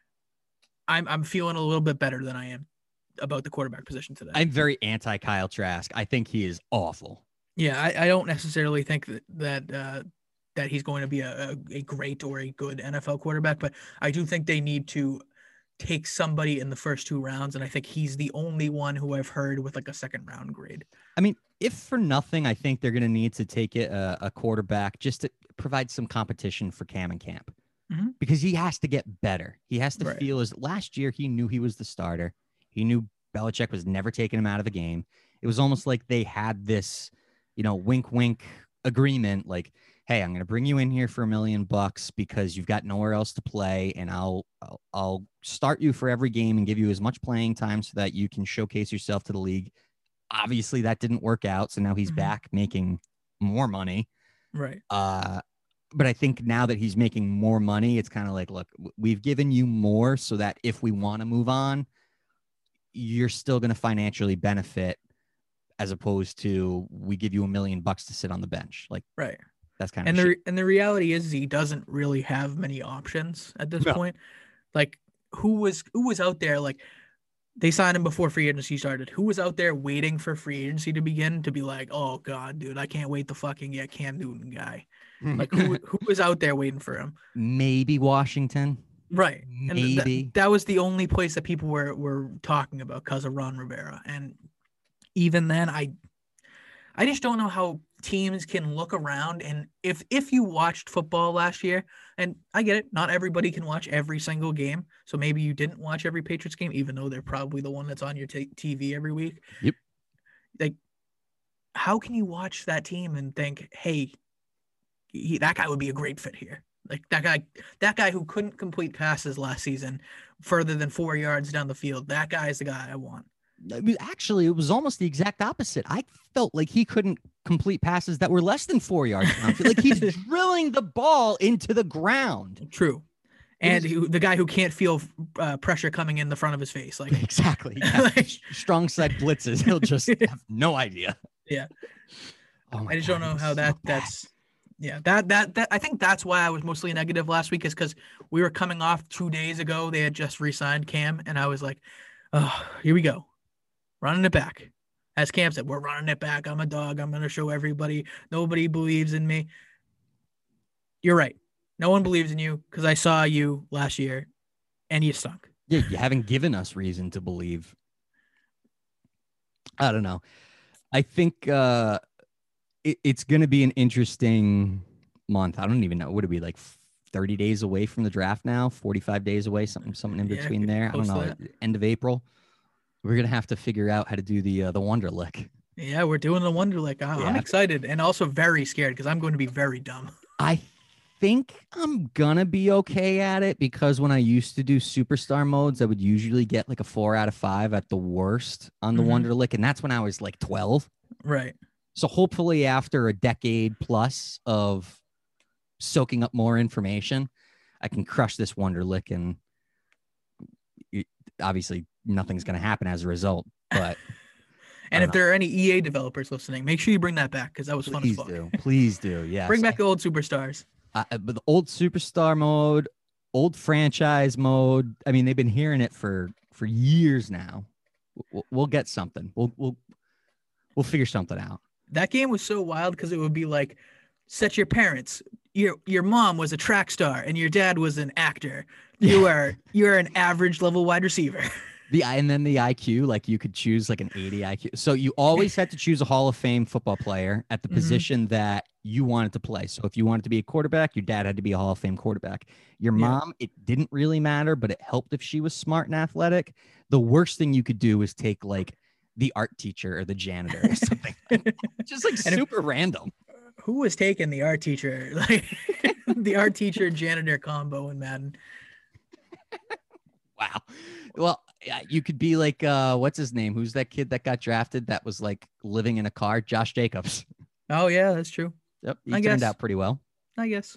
I'm, I'm feeling a little bit better than I am about the quarterback position today. I'm very anti Kyle Trask. I think he is awful. Yeah. I, I don't necessarily think that, that, uh, that he's going to be a, a, a great or a good N F L quarterback, but I do think they need to take somebody in the first two rounds. And I think he's the only one who I've heard with like a second round grade. I mean, if for nothing, I think they're going to need to take it a, a quarterback just to provide some competition for Cam and Camp, mm-hmm. because he has to get better. He has to right. feel as last year, he knew he was the starter. He knew Belichick was never taking him out of the game. It was almost like they had this, you know, wink, wink agreement. Like, hey, I'm going to bring you in here for a million bucks because you've got nowhere else to play, and I'll, I'll I'll start you for every game and give you as much playing time so that you can showcase yourself to the league. Obviously, that didn't work out, so now he's Mhm. back making more money. Right. Uh, but I think now that he's making more money, it's kind of like, look, w- we've given you more so that if we want to move on, you're still going to financially benefit, as opposed to we give you a million bucks to sit on the bench. Like, Right. that's kind of And shit. the re- and the reality is he doesn't really have many options at this No. point. Like who was who was out there like they signed him before free agency started. Who was out there waiting for free agency to begin to be like, "Oh god, dude, I can't wait to fucking get Cam Newton guy." Like who who was out there waiting for him? Maybe Washington. Right. And th- Maybe. that was the only place that people were were talking about because of Ron Rivera. And even then I I just don't know how teams can look around and if if you watched football last year, and I get it, not everybody can watch every single game. So maybe you didn't watch every Patriots game, even though they're probably the one that's on your t- TV every week. Yep. Like, how can you watch that team and think, hey, he, that guy would be a great fit here? Like that guy, that guy who couldn't complete passes last season further than four yards down the field. That guy is the guy I want. I mean, actually, it was almost the exact opposite. I felt like he couldn't complete passes that were less than four yards downfield. Like he's drilling the ball into the ground. True. And who, the guy who can't feel uh, pressure coming in the front of his face. Like Exactly. Yeah. Like- Strong side blitzes. He'll just have no idea. Yeah. Oh my I just God, don't know it was how so that bad. that's yeah, that that that I think that's why I was mostly negative last week, is because we were coming off two days ago. They had just re-signed Cam, and I was like, oh, here we go. Running it back. As Cam said, we're running it back. I'm a dog. I'm gonna show everybody. Nobody believes in me. You're right. No one believes in you because I saw you last year and you stunk. Yeah, you haven't given us reason to believe. I don't know. I think uh, it, it's going to be an interesting month. I don't even know. Would it be like thirty days away from the draft now? forty-five days away? Something, something in Yeah, between there. I don't close know. to that. End of April. We're gonna have to figure out how to do the uh, the Wonderlick. Yeah, we're doing the Wonderlick. I- I'm Yeah. excited and also very scared because I'm going to be very dumb. I think I'm gonna be okay at it because when I used to do superstar modes, I would usually get like a four out of five at the worst on the Mhm. Wonderlick, and that's when I was like twelve. Right. So hopefully, after a decade plus of soaking up more information, I can crush this Wonderlick, and it, obviously nothing's gonna happen as a result. But And don't if there are any E A developers listening, make sure you bring that back because that was fun as please fuck. do, please do, yeah. Bring back the old superstars. Uh, but the old superstar mode, old franchise mode. I mean, they've been hearing it for for years now. We'll, we'll get something. We'll we'll we'll figure something out. That game was so wild because it would be like, set your parents. Your your mom was a track star and your dad was an actor. You are you are an average level wide receiver. The and then the I Q, like you could choose like an eighty I Q. So you always had to choose a Hall of Fame football player at the Mhm. position that you wanted to play. So if you wanted to be a quarterback, your dad had to be a Hall of Fame quarterback. Your Yeah. mom, it didn't really matter, but it helped if she was smart and athletic. The worst thing you could do is take like the art teacher or the janitor or something. Just like And if- super random. Who was taking the art teacher? Like the art teacher janitor combo in Madden. Wow. Well, yeah, you could be like, uh, what's his name? Who's that kid that got drafted that was like living in a car? Josh Jacobs. Oh yeah, that's true. Yep. He I turned guess. out pretty well. I guess.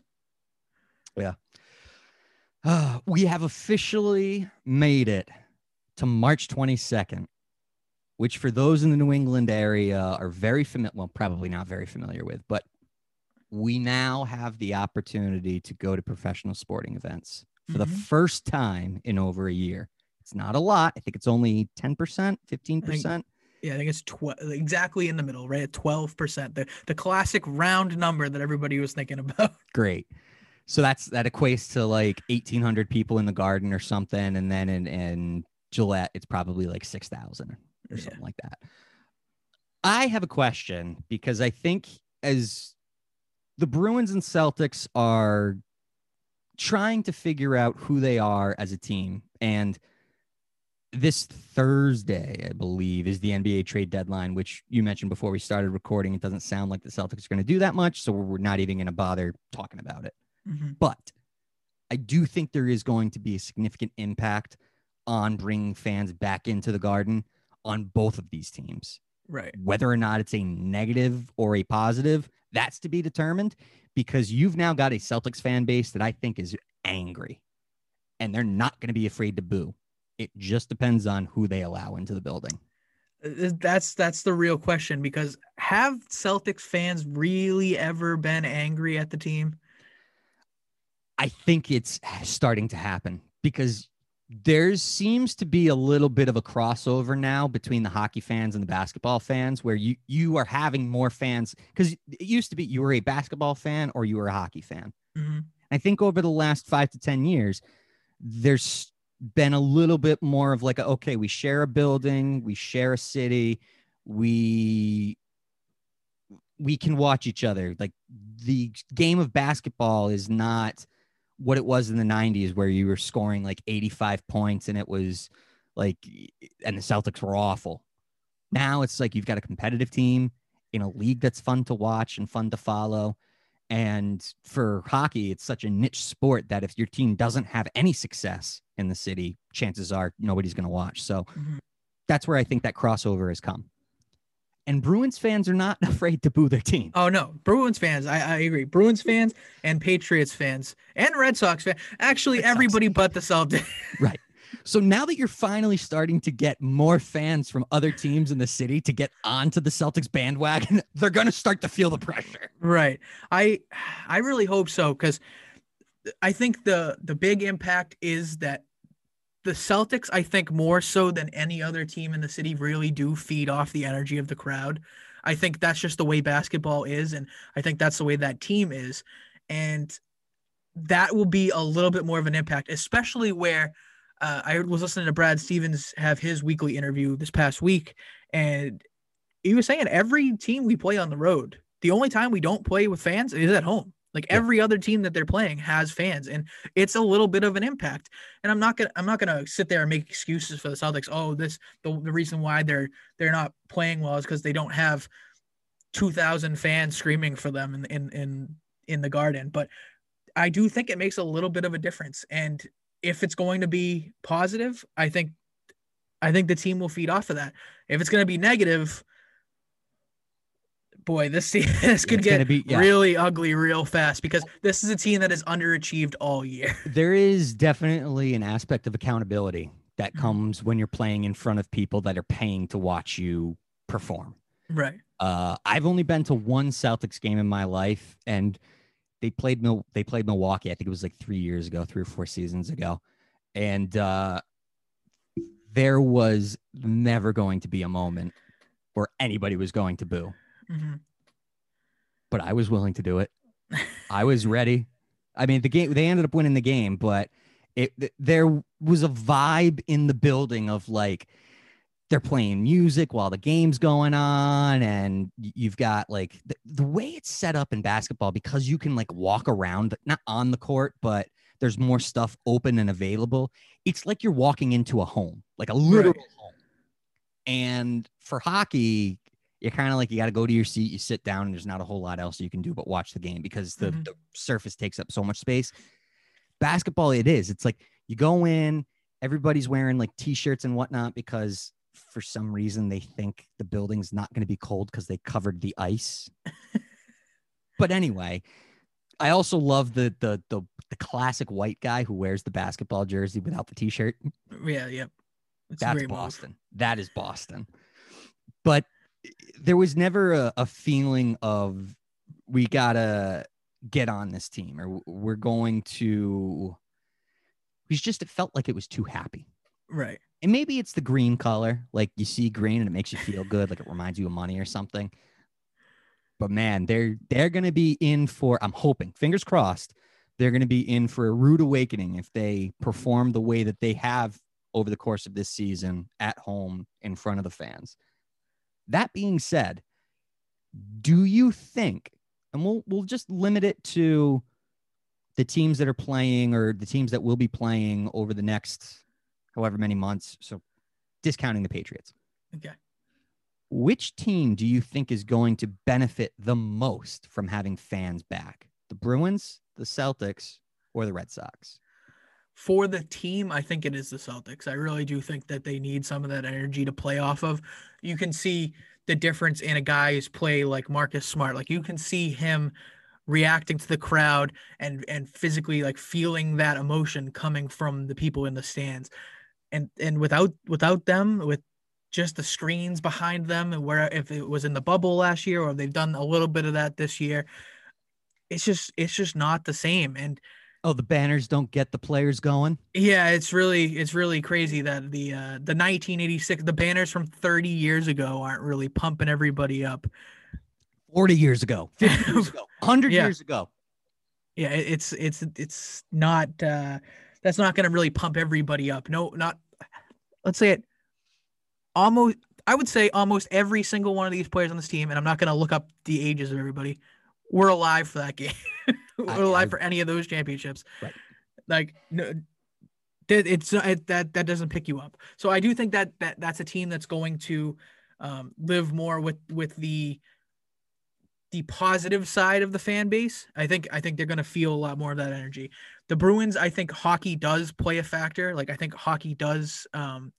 Uh, we have officially made it to March twenty-second, which for those in the New England area are very familiar, well, probably not very familiar with, but we now have the opportunity to go to professional sporting events for the Mhm. first time in over a year. It's not a lot. I think it's only ten percent, fifteen percent. Yeah, I think it's tw- exactly in the middle, right at twelve percent. The the classic round number that everybody was thinking about. Great. So that's that equates to like eighteen hundred people in the Garden or something, and then in, in Gillette it's probably like six thousand or Yeah. something like that. I have a question because I think as the Bruins and Celtics are trying to figure out who they are as a team, and this Thursday, I believe, is the N B A trade deadline, which you mentioned before we started recording. It doesn't sound like the Celtics are going to do that much, so we're not even going to bother talking about it. Mm-hmm. But I do think there is going to be a significant impact on bringing fans back into the Garden on both of these teams. Right. Whether or not it's a negative or a positive, that's to be determined, because you've now got a Celtics fan base that I think is angry, and they're not going to be afraid to boo. It just depends on who they allow into the building. That's that's the real question, because have Celtics fans really ever been angry at the team? I think it's starting to happen, because there seems to be a little bit of a crossover now between the hockey fans and the basketball fans, where you, you are having more fans, because it used to be you were a basketball fan or you were a hockey fan. Mm-hmm. I think over the last five to ten years, there's been a little bit more of like, a, okay, we share a building, we share a city, we we can watch each other. Like, the game of basketball is not what it was in the nineties, where you were scoring like eighty-five points and it was like, and the Celtics were awful. Now it's like you've got a competitive team in a league that's fun to watch and fun to follow. And for hockey, it's such a niche sport that if your team doesn't have any success in the city, chances are nobody's going to watch. So mm-hmm. that's where I think that crossover has come. And Bruins fans are not afraid to boo their team. Oh, no. Bruins fans, I, I agree. Bruins fans and Patriots fans and Red Sox fans. Actually, Red everybody Sox. But the Celtics. Right. So now that you're finally starting to get more fans from other teams in the city to get onto the Celtics bandwagon, they're going to start to feel the pressure. Right. I I really hope so, because I think the the big impact is that the Celtics, I think more so than any other team in the city, really do feed off the energy of the crowd. I think that's just the way basketball is, and I think that's the way that team is. And that will be a little bit more of an impact, especially where uh, I was listening to Brad Stevens have his weekly interview this past week, and he was saying every team we play on the road, the only time we don't play with fans is at home. Like, every other team that they're playing has fans, and it's a little bit of an impact. And I'm not gonna I'm not gonna sit there and make excuses for the Celtics. Oh, this the, the reason why they're they're not playing well is because they don't have two thousand fans screaming for them in in in in the Garden. But I do think it makes a little bit of a difference. And if it's going to be positive, I think I think the team will feed off of that. If it's going to be negative, boy, this this could it's get be, yeah. really ugly real fast, because this is a team that has underachieved all year. There is definitely an aspect of accountability that Mm-hmm. comes when you're playing in front of people that are paying to watch you perform. Right. Uh, I've only been to one Celtics game in my life, and they played Mil- they played Milwaukee. I think it was like three years ago, three or four seasons ago. And uh, there was never going to be a moment where anybody was going to boo. Mm-hmm. But I was willing to do it. I was ready. I mean, the game, they ended up winning the game, but it th- there was a vibe in the building of like, they're playing music while the game's going on, and you've got like the, the way it's set up in basketball, because you can like walk around, not on the court, but there's more stuff open and available. It's like you're walking into a home, like a literal Right. home. And for hockey, you're kind of like, you got to go to your seat, you sit down, and there's not a whole lot else you can do but watch the game, because the, Mhm. the surface takes up so much space. Basketball, it is. It's like you go in, everybody's wearing like t-shirts and whatnot, because for some reason they think the building's not going to be cold because they covered the ice. But anyway, I also love the, the the the classic white guy who wears the basketball jersey without the t-shirt. Yeah. Yep. It's a That's great move. Boston. That is Boston. But there was never a, a feeling of, we gotta get on this team, or we're going to. It was just, it felt like it was too happy. Right. And maybe it's the green color, like you see green and it makes you feel good, like it reminds you of money or something. But man, they're they're gonna be in for, I'm hoping, fingers crossed, they're gonna be in for a rude awakening if they perform the way that they have over the course of this season at home in front of the fans. That being said, do you think, and we'll we'll just limit it to the teams that are playing, or the teams that will be playing over the next however many months, so discounting the Patriots. Okay. Which team do you think is going to benefit the most from having fans back? The Bruins, the Celtics, or the Red Sox? For the team, I think it is the Celtics. I really do think that they need some of that energy to play off of. You can see the difference in a guy's play like Marcus Smart. Like you can see him reacting to the crowd and and physically like feeling that emotion coming from the people in the stands. And and without without them, with just the screens behind them, and where if it was in the bubble last year or they've done a little bit of that this year, it's just it's just not the same. And oh, the banners don't get the players going. yeah, it's really it's really crazy that the uh, the nineteen eighty-six the banners from thirty years ago aren't really pumping everybody up. forty years ago, fifty years ago, one hundred Yeah. years ago. Yeah, it- it's it's it's not uh, that's not going to really pump everybody up. No, not let's say it. Almost, I would say almost every single one of these players on this team, and I'm not going to look up the ages of everybody. We're alive for that game. We're I- alive I- for any of those championships. Right. Like no, that it's it, that that doesn't pick you up. So I do think that that that's a team that's going to um, live more with with the the positive side of the fan base. I think I think they're going to feel a lot more of that energy. The Bruins, I think hockey does play a factor. Like I think hockey does um,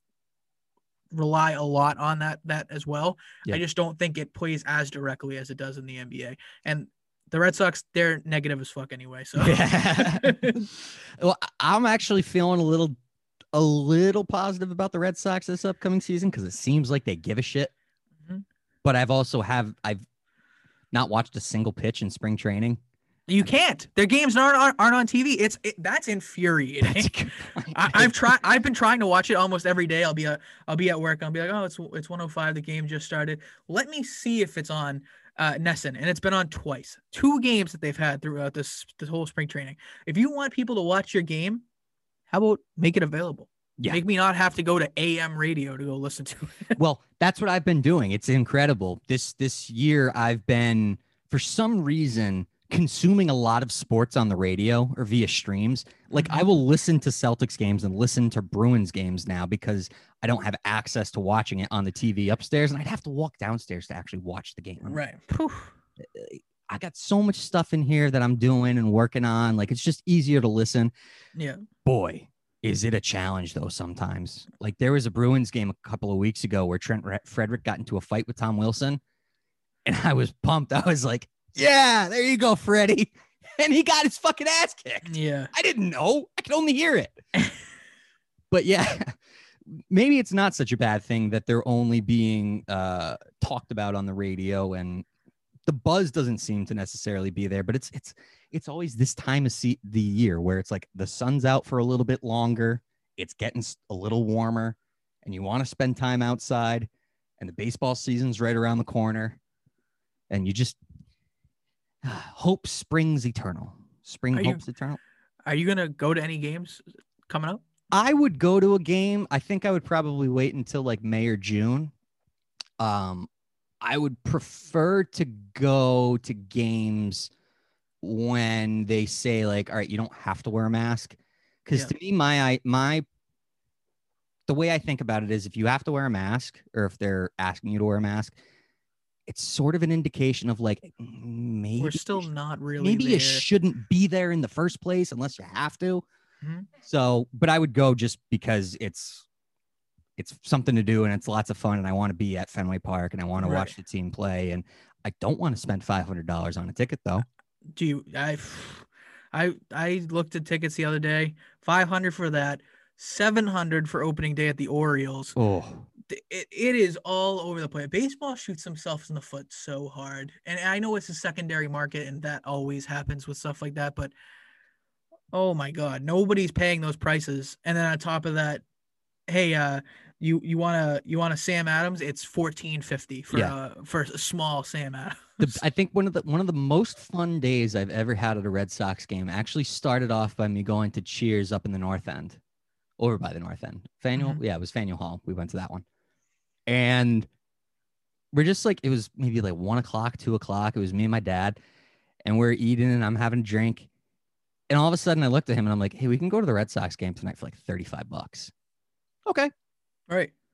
rely a lot on that that as well. Yeah. I just don't think it plays as directly as it does in the N B A. And the Red Sox, they're negative as fuck anyway. So Yeah. Well, I'm actually feeling a little, a little positive about the Red Sox this upcoming season because it seems like they give a shit. Mhm. But I've also have I've not watched a single pitch in spring training. you can't. Their games aren't aren't, aren't on T V. It's it, that's infuriating. That's a good point. I, I've tried. I've been trying to watch it almost every day. I'll be a, I'll be at work. I'll be like, oh, it's it's one oh five. The game just started. Let me see if it's on uh, Nesson, and it's been on twice. Two games that they've had throughout this this whole spring training. If you want people to watch your game, how about make it available? Yeah. Make me not have to go to A M radio to go listen to it. Well, that's what I've been doing. It's incredible. This this year I've been, for some reason, consuming a lot of sports on the radio or via streams. Like I will listen to Celtics games and listen to Bruins games now because I don't have access to watching it on the T V upstairs, and I'd have to walk downstairs to actually watch the game. Right. Poof. I got so much stuff in here that I'm doing and working on. Like it's just easier to listen. Yeah. Boy, is it a challenge though sometimes. Like there was a Bruins game a couple of weeks ago where Trent Re- Frederick got into a fight with Tom Wilson, and I was pumped. I was like, yeah, there you go, Freddie. And he got his fucking ass kicked. Yeah. I didn't know. I could only hear it. But yeah, maybe it's not such a bad thing that they're only being uh, talked about on the radio, and the buzz doesn't seem to necessarily be there. But it's it's it's always this time of se- the year where it's like the sun's out for a little bit longer, it's getting s- a little warmer, and you want to spend time outside, and the baseball season's right around the corner, and you just hope springs eternal. Spring Are you- hopes eternal. Are you gonna go to any games coming up? I would go to a game. I think I would probably wait until like May or June. Um, I would prefer to go to games when they say like, all right, you don't have to wear a mask. Because Yeah. to me, my I my the way I think about it is if you have to wear a mask or if they're asking you to wear a mask, it's sort of an indication of like maybe We're still not really maybe there. you shouldn't be there in the first place unless you have to. Mhm. So, but I would go just because it's it's something to do and it's lots of fun, and I want to be at Fenway Park and I want to Right. watch the team play, and I don't want to spend five hundred dollars on a ticket though. Do you? I, I, I looked at tickets the other day. Five hundred for that. Seven hundred for opening day at the Orioles. Oh, It, it is all over the place. Baseball shoots themselves in the foot so hard, and I know it's a secondary market, and that always happens with stuff like that. But oh my God, nobody's paying those prices. And then on top of that, hey, uh, you you want to you want a Sam Adams? It's fourteen fifty for Yeah. uh, for a small Sam Adams. the, I think one of the one of the most fun days I've ever had at a Red Sox game actually started off by me going to Cheers up in the North End, over by the North End. Faneuil, Mhm. yeah, it was Faneuil Hall. We went to that one, and we're just like it was maybe like one o'clock, two o'clock. It was me and my dad, and we're eating, and I'm having a drink, and all of a sudden I looked at him and I'm like, "Hey, we can go to the Red Sox game tonight for like thirty-five bucks." Okay. Right.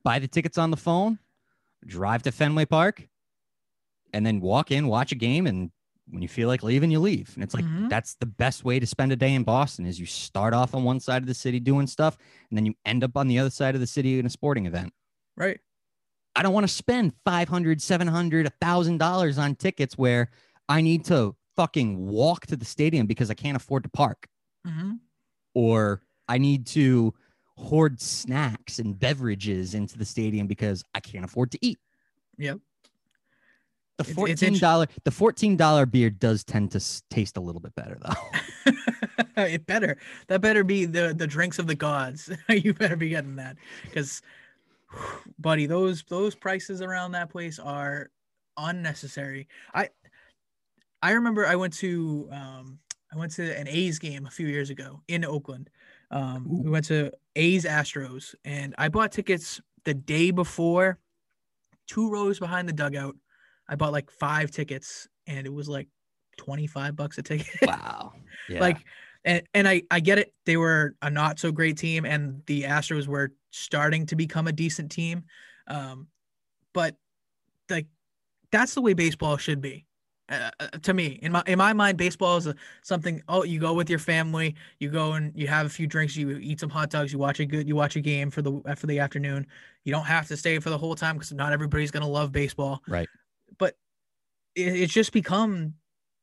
buy the tickets on the phone, drive to Fenway Park, and then walk in, watch a game, and when you feel like leaving, you leave. And it's like, Mhm. that's the best way to spend a day in Boston is you start off on one side of the city doing stuff, and then you end up on the other side of the city in a sporting event. Right. I don't want to spend five hundred, seven hundred, one thousand dollars on tickets where I need to fucking walk to the stadium because I can't afford to park. Mm-hmm. Or I need to hoard snacks and beverages into the stadium because I can't afford to eat. Yep. The It's- it's fourteen dollars the fourteen dollars beer does tend to s- taste a little bit better though. It better. That better be the the drinks of the gods. You better be getting that because, buddy, those those prices around that place are unnecessary. I I remember I went to um I went to an A's game a few years ago in Oakland. Um, we went to A's Astros, and I bought tickets the day before, two rows behind the dugout. I bought like five tickets, and it was like twenty-five bucks a ticket. Wow. Yeah. Like, and, and I, I get it. They were a not so great team, and the Astros were starting to become a decent team. Um, but like, that's the way baseball should be. Uh, uh, to me, in my in my mind, baseball is a, something. Oh, you go with your family, you go and you have a few drinks, you eat some hot dogs, you watch a good, you watch a game for the for the afternoon. You don't have to stay for the whole time because not everybody's gonna love baseball. Right. But it, it's just become.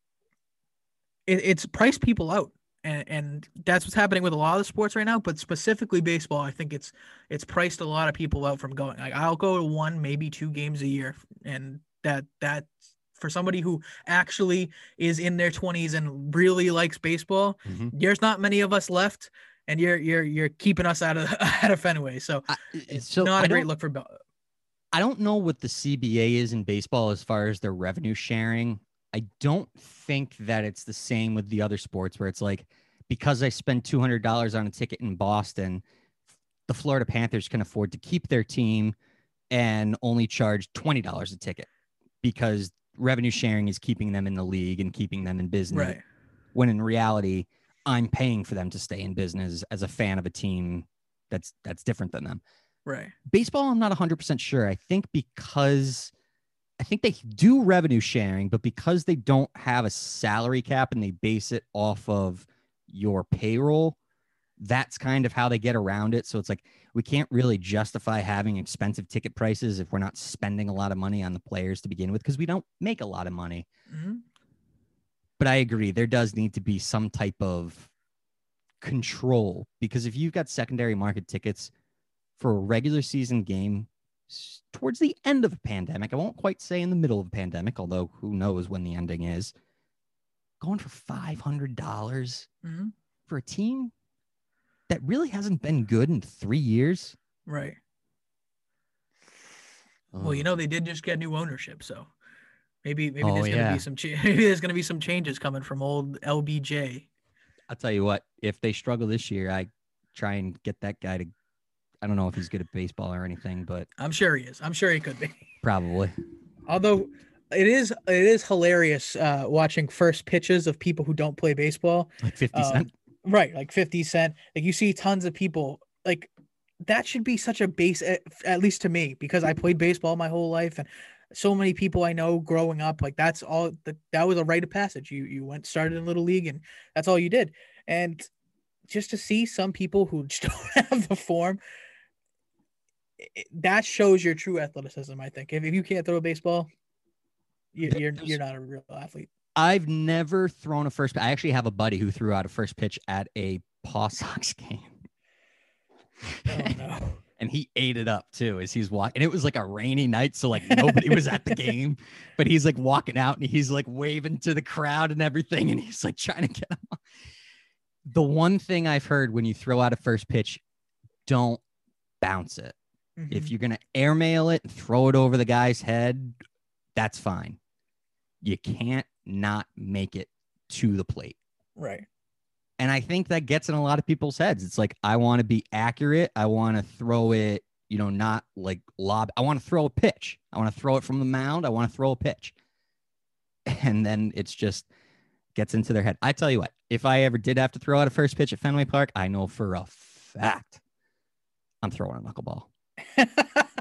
It, it's priced people out, and and that's what's happening with a lot of the sports right now. But specifically baseball, I think it's it's priced a lot of people out from going. Like I'll go to one, maybe two games a year, and that that. For somebody who actually is in their twenties and really likes baseball, Mm-hmm. there's not many of us left, and you're you're you're keeping us out of out of Fenway. So I, it's so not I a great don't- look for. I don't know what the C B A is in baseball as far as their revenue sharing. I don't think that it's the same with the other sports where it's like, because I spend two hundred dollars on a ticket in Boston, the Florida Panthers can afford to keep their team and only charge twenty dollars a ticket because revenue sharing is keeping them in the league and keeping them in business. Right. When in reality, I'm paying for them to stay in business as a fan of a team that's that's different than them. Right. Baseball, I'm not one hundred percent sure. I think because I think they do revenue sharing, but because they don't have a salary cap and they base it off of your payroll, that's kind of how they get around it. So it's like we can't really justify having expensive ticket prices if we're not spending a lot of money on the players to begin with because we don't make a lot of money. Mm-hmm. But I agree, there does need to be some type of control because if you've got secondary market tickets for a regular season game s- towards the end of a pandemic, I won't quite say in the middle of a pandemic, although who knows when the ending is, going for five hundred dollars Mm-hmm. for a team that really hasn't been good in three years. Right. Well, you know they did just get new ownership, so maybe maybe Oh, there's gonna yeah. be some cha- maybe there's gonna be some changes coming from old L B J. I'll tell you what, if they struggle this year, I try and get that guy to, I don't know if he's good at baseball or anything, but I'm sure he is. I'm sure he could be. probably. Although it is it is hilarious uh, watching first pitches of people who don't play baseball. Like fifty Um, cent. Right, like fifty Cent. Like you see tons of people like that should be such a base, at, at least to me, because I played baseball my whole life and so many people I know growing up, like that's all that that was a rite of passage. You you went started in little league and that's all you did. And just to see some people who just don't have the form, it, that shows your true athleticism. I think if, if you can't throw a baseball, you, you're There's- you're not a real athlete. I've never thrown a first. I actually have a buddy who threw out a first pitch at a Paw Sox game. Oh no. And he ate it up too as he's walking. And it was like a rainy night, so like nobody was at the game. But he's like walking out and he's like waving to the crowd and everything, and he's like trying to get him. The one thing I've heard when you throw out a first pitch, don't bounce it. Mhm. If you're gonna airmail it and throw it over the guy's head, that's fine. You can't not make it to the plate. Right. And I think that gets in a lot of people's heads. It's like, I want to be accurate. I want to throw it, you know, not like lob. I want to throw a pitch. I want to throw it from the mound. I want to throw a pitch. And then it's just gets into their head. I tell you what, if I ever did have to throw out a first pitch at Fenway Park, I know for a fact I'm throwing a knuckleball.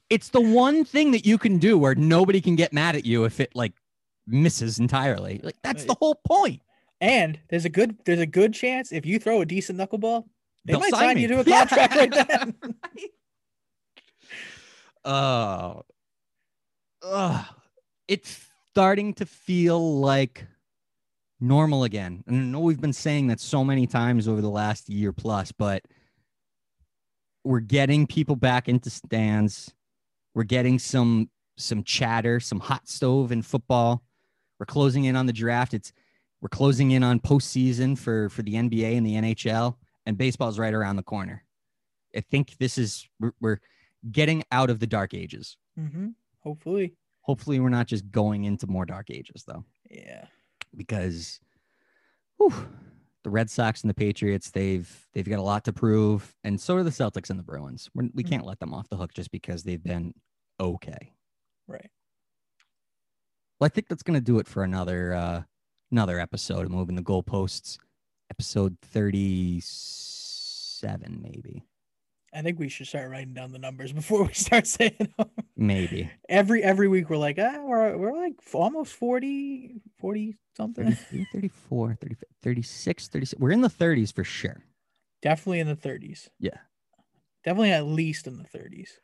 It's the one thing that you can do where nobody can get mad at you if it like misses entirely. Like that's the whole point. And there's a good there's a good chance if you throw a decent knuckleball, they They'll might sign sign me. you to a contract Yeah. right then. Oh, uh, it's starting to feel like normal again. And I know we've been saying that so many times over the last year plus, but we're getting people back into stands. We're getting some some chatter, some hot stove in football. We're closing in on the draft. It's we're closing in on postseason for for the N B A and the N H L, and baseball's right around the corner. I think this is we're, we're getting out of the dark ages. Mm-hmm. Hopefully. Hopefully, we're not just going into more dark ages, though, Yeah. because whew, the Red Sox and the Patriots, they've they've got a lot to prove, and so are the Celtics and the Bruins. We're, we can't let them off the hook just because they've been okay. Right. Well, I think that's going to do it for another uh, another episode of Moving the Goalposts, episode thirty-seven, maybe. I think we should start writing down the numbers before we start saying them. Maybe. Every every week we're like, ah, we're, we're like almost forty, forty something. thirty-three, thirty-four, thirty, thirty-six, thirty-six. We're in the thirties for sure. Definitely in the thirties. Yeah. Definitely at least in the thirties.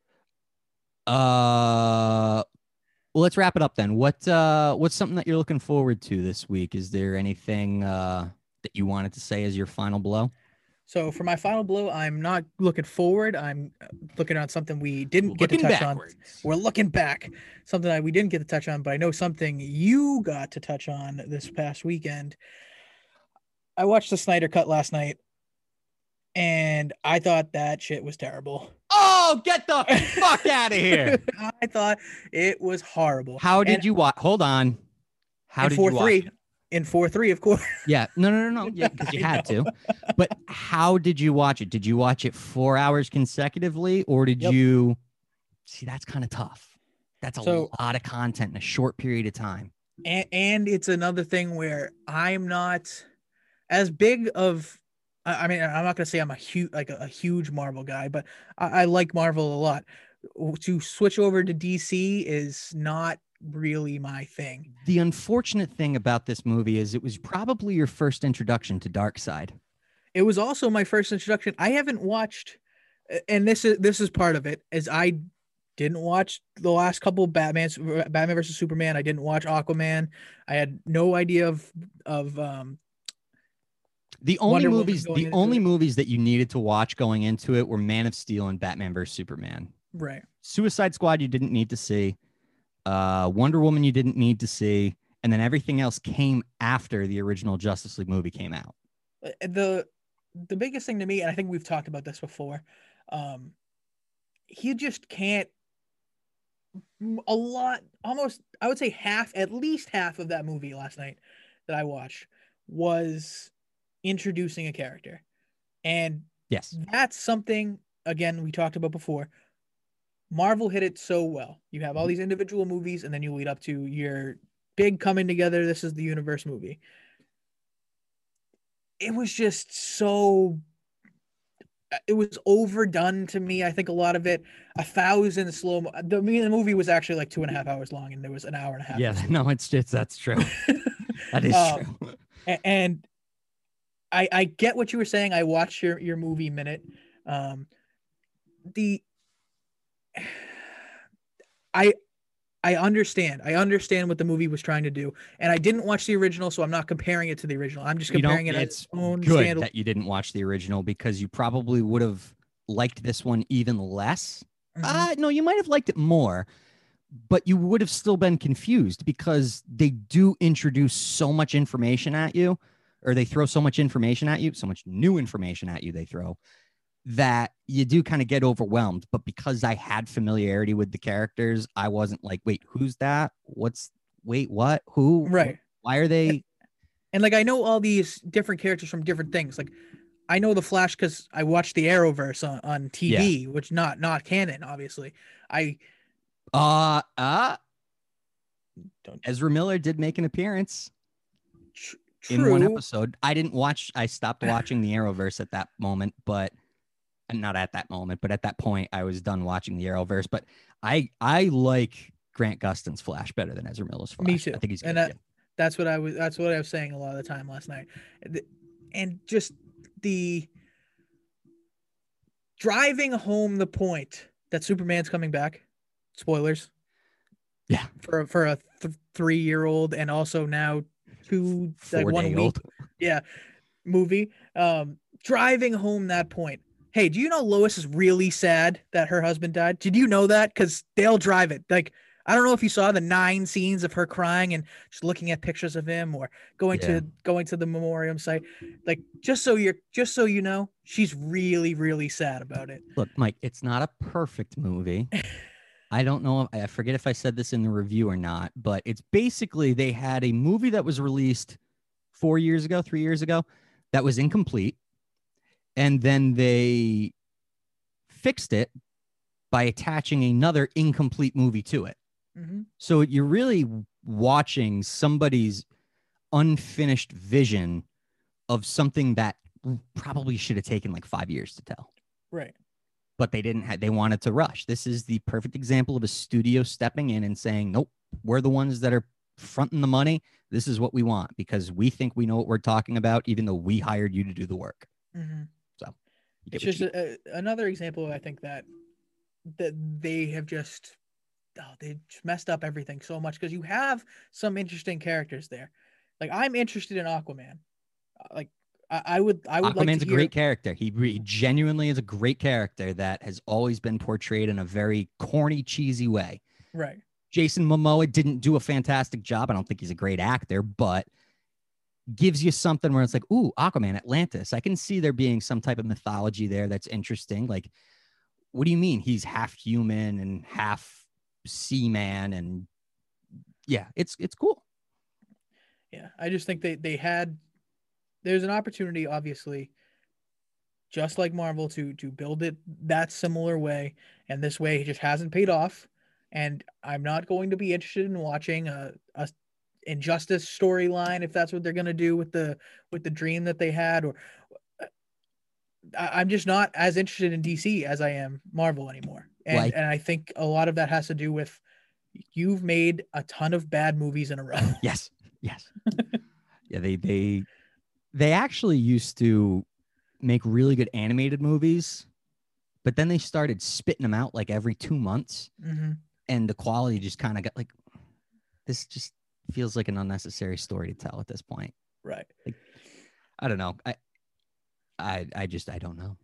Uh, well, let's wrap it up then. What uh, what's something that you're looking forward to this week? Is there anything uh, that you wanted to say as your final blow? So for my final blow, I'm not looking forward. I'm looking on something we didn't get Looking to touch backwards. on. We're looking back. Something that we didn't get to touch on, but I know something you got to touch on this past weekend. I watched the Snyder Cut last night, and I thought that shit was terrible. Oh, get the fuck out of here! I thought it was horrible. How did And you watch? Hold on. How in did four you watch? three, it? in four three, of course. Yeah, no, no, no, no. Yeah, because you I had to. But how did you watch it? Did you watch it four hours consecutively, or did Yep. you? See, that's kind of tough. That's a So- lot of content in a short period of time. And, and it's another thing where I'm not as big of. I I mean, I'm not gonna say I'm a huge like a, a huge Marvel guy, but I, I like Marvel a lot. To switch over to D C is not really my thing. The unfortunate thing about this movie is it was probably your first introduction to Darkseid. It was also my first introduction. I haven't watched, and this is this is part of it, is I didn't watch the last couple of Batman's Batman versus Superman. I didn't watch Aquaman. I had no idea of of um The only Wonder Woman movies, going the into only it. movies that you needed to watch going into it were Man of Steel and Batman versus Superman. right. Suicide Squad you didn't need to see. Uh, Wonder Woman you didn't need to see, and then everything else came after the original Justice League movie came out. the the biggest thing to me, and I think we've talked about this before, um, he just can't. A lot, almost, I would say half, at least half of that movie last night that I watched was introducing a character, and Yes. that's something again we talked about before. Marvel hit it so well. You have all these individual movies, and then you lead up to your big coming together. This is the universe movie. It was just so. It was overdone to me. I think a lot of it, a thousand slow. Mo- the, I mean, the movie was actually like two and a half hours long, and there was an hour and a half. Yeah, no, it's it's that's true. That is Um, true. A- and I I get what you were saying. I watched your your movie minute. Um, the I I understand. I understand what the movie was trying to do, and I didn't watch the original, so I'm not comparing it to the original. I'm just You know, comparing it as it's its own good standalone. that you didn't watch the original because you probably would have liked this one even less. Mhm. Uh, no, you might have liked it more, but you would have still been confused because they do introduce so much information at you, or they throw so much information at you, so much new information at you they throw, that you do kind of get overwhelmed. But because I had familiarity with the characters, I wasn't like, wait, who's that? What's, wait, what? Who? Right. Why are they? And like I know all these different characters from different things. Like I know the Flash because I watched the Arrowverse on, on T V, which not not canon, obviously. I Uh, uh, don't Ezra Miller did make an appearance tr- in one true. episode. I didn't watch, I stopped watching the Arrowverse at that moment, but not at that moment, but at that point, I was done watching the Arrowverse. But I I like Grant Gustin's Flash better than Ezra Miller's Flash. Me too. I think he's good. And that, that's what I was. That's what I was saying a lot of the time last night, and just the driving home the point that Superman's coming back. Spoilers. Yeah. For for a th- three year old and also now two like one week. Old. Yeah. Movie. Um, driving home that point. Hey, do you know Lois is really sad that her husband died? Did you know that? Because they'll drive it. Like, I don't know if you saw the nine scenes of her crying and just looking at pictures of him or going Yeah. to going to the memoriam site. Like, just so you're just so you know, she's really, really sad about it. Look, Mike, it's not a perfect movie. I don't know. I forget if I said this in the review or not, but it's basically they had a movie that was released four years ago, three years ago, that was incomplete. And then they fixed it by attaching another incomplete movie to it. Mm-hmm. So you're really watching somebody's unfinished vision of something that probably should have taken like five years to tell. Right. But they didn't have, they wanted to rush. This is the perfect example of a studio stepping in and saying, nope, we're the ones that are fronting the money. This is what we want because we think we know what we're talking about, even though we hired you to do the work. Mm-hmm. So it's just a, a, another example. I think that that they have just oh, they just messed up everything so much because you have some interesting characters there. Like I'm interested in Aquaman. Like I, I would, I would. Aquaman's like to a hear... great character. He re- genuinely is a great character that has always been portrayed in a very corny, cheesy way. Right. Jason Momoa didn't do a fantastic job. I don't think he's a great actor, but gives you something where it's like, ooh, Aquaman, Atlantis. I can see there being some type of mythology there that's interesting. Like, what do you mean he's half human and half seaman? And yeah, it's it's cool. Yeah, I just think they they had there's an opportunity, obviously, just like Marvel, to to build it that similar way, and this way it just hasn't paid off. And I'm not going to be interested in watching a, a Injustice storyline if that's what they're going to do with the with the dream that they had, or I, I'm just not as interested in D C as I am Marvel anymore. And Like, and I think a lot of that has to do with you've made a ton of bad movies in a row. Yes, yes, yeah. They they they actually used to make really good animated movies, but then they started spitting them out like every two months, Mm-hmm. and the quality just kind of got like, this just feels like an unnecessary story to tell at this point. Right. Like, I don't know. I, I, I just, I don't know.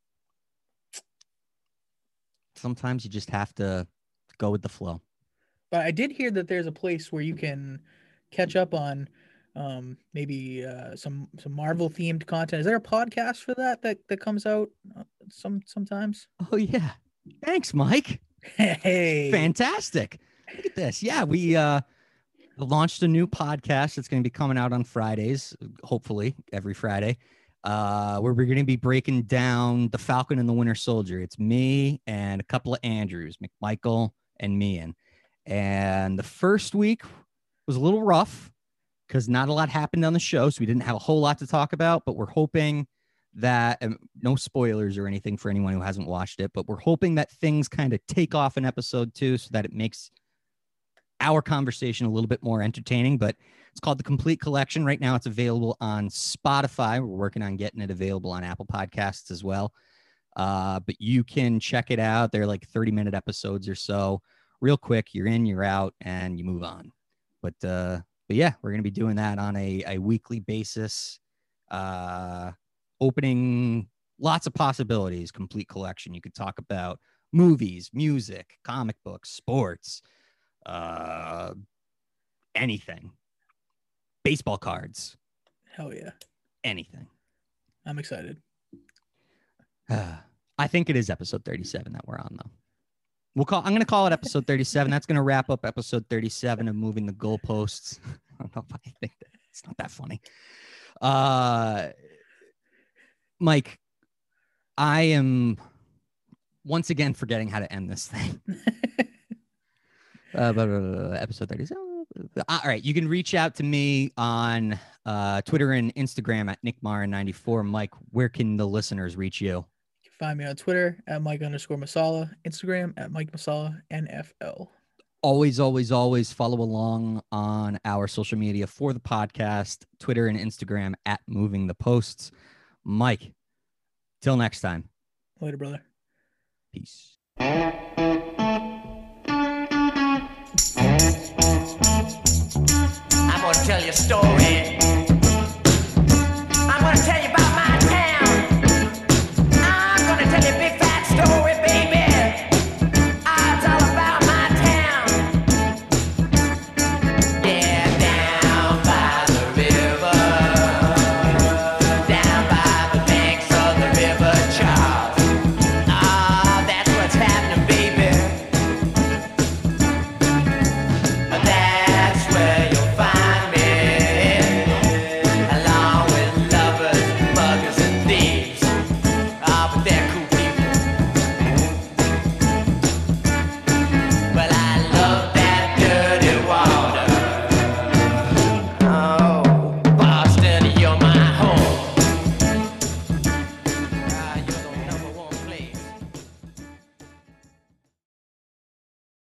Sometimes you just have to go with the flow. But I did hear that there's a place where you can catch up on um, maybe uh, some some Marvel themed content. Is there a podcast for that that, that comes out uh, some sometimes? Oh yeah. Thanks, Mike. Hey, Fantastic. Look at this. Yeah, we uh launched a new podcast that's going to be coming out on Fridays, hopefully every Friday, uh, where we're going to be breaking down The Falcon and the Winter Soldier. It's me and a couple of Andrews, McMichael and Mian. And the first week was a little rough because not a lot happened on the show, so we didn't have a whole lot to talk about, but we're hoping that, um, no spoilers or anything for anyone who hasn't watched it, but we're hoping that things kind of take off in episode two so that it makes our conversation a little bit more entertaining. But it's called The Complete Collection. Right now it's available on Spotify. We're working on getting it available on Apple Podcasts as well. Uh, but you can check it out. They're like thirty minute episodes or so, real quick. You're in, you're out, and you move on. But, uh, but yeah, we're going to be doing that on a, a weekly basis, uh, opening lots of possibilities. Complete Collection. You could talk about movies, music, comic books, sports, uh anything, baseball cards, hell yeah, anything. I'm excited. uh, I think it is episode thirty-seven that we're on, though. We'll call I'm gonna call it episode thirty-seven. That's gonna wrap up episode thirty-seven of Moving the Goalposts. I don't know if I think that it's not that funny. uh Mike, I am once again forgetting how to end this thing. Uh, but, uh, episode thirty-seven. All right, you can reach out to me on uh, Twitter and Instagram at Nick Mara ninety-four. Mike, where can the listeners reach you? Find me on Twitter at Mike underscore Masala, Instagram at Mike Masala N F L. Always, always, always follow along on our social media for the podcast, Twitter and Instagram at Moving the Posts. Mike, till next time. Later, brother. Peace. I'm gonna tell you a story.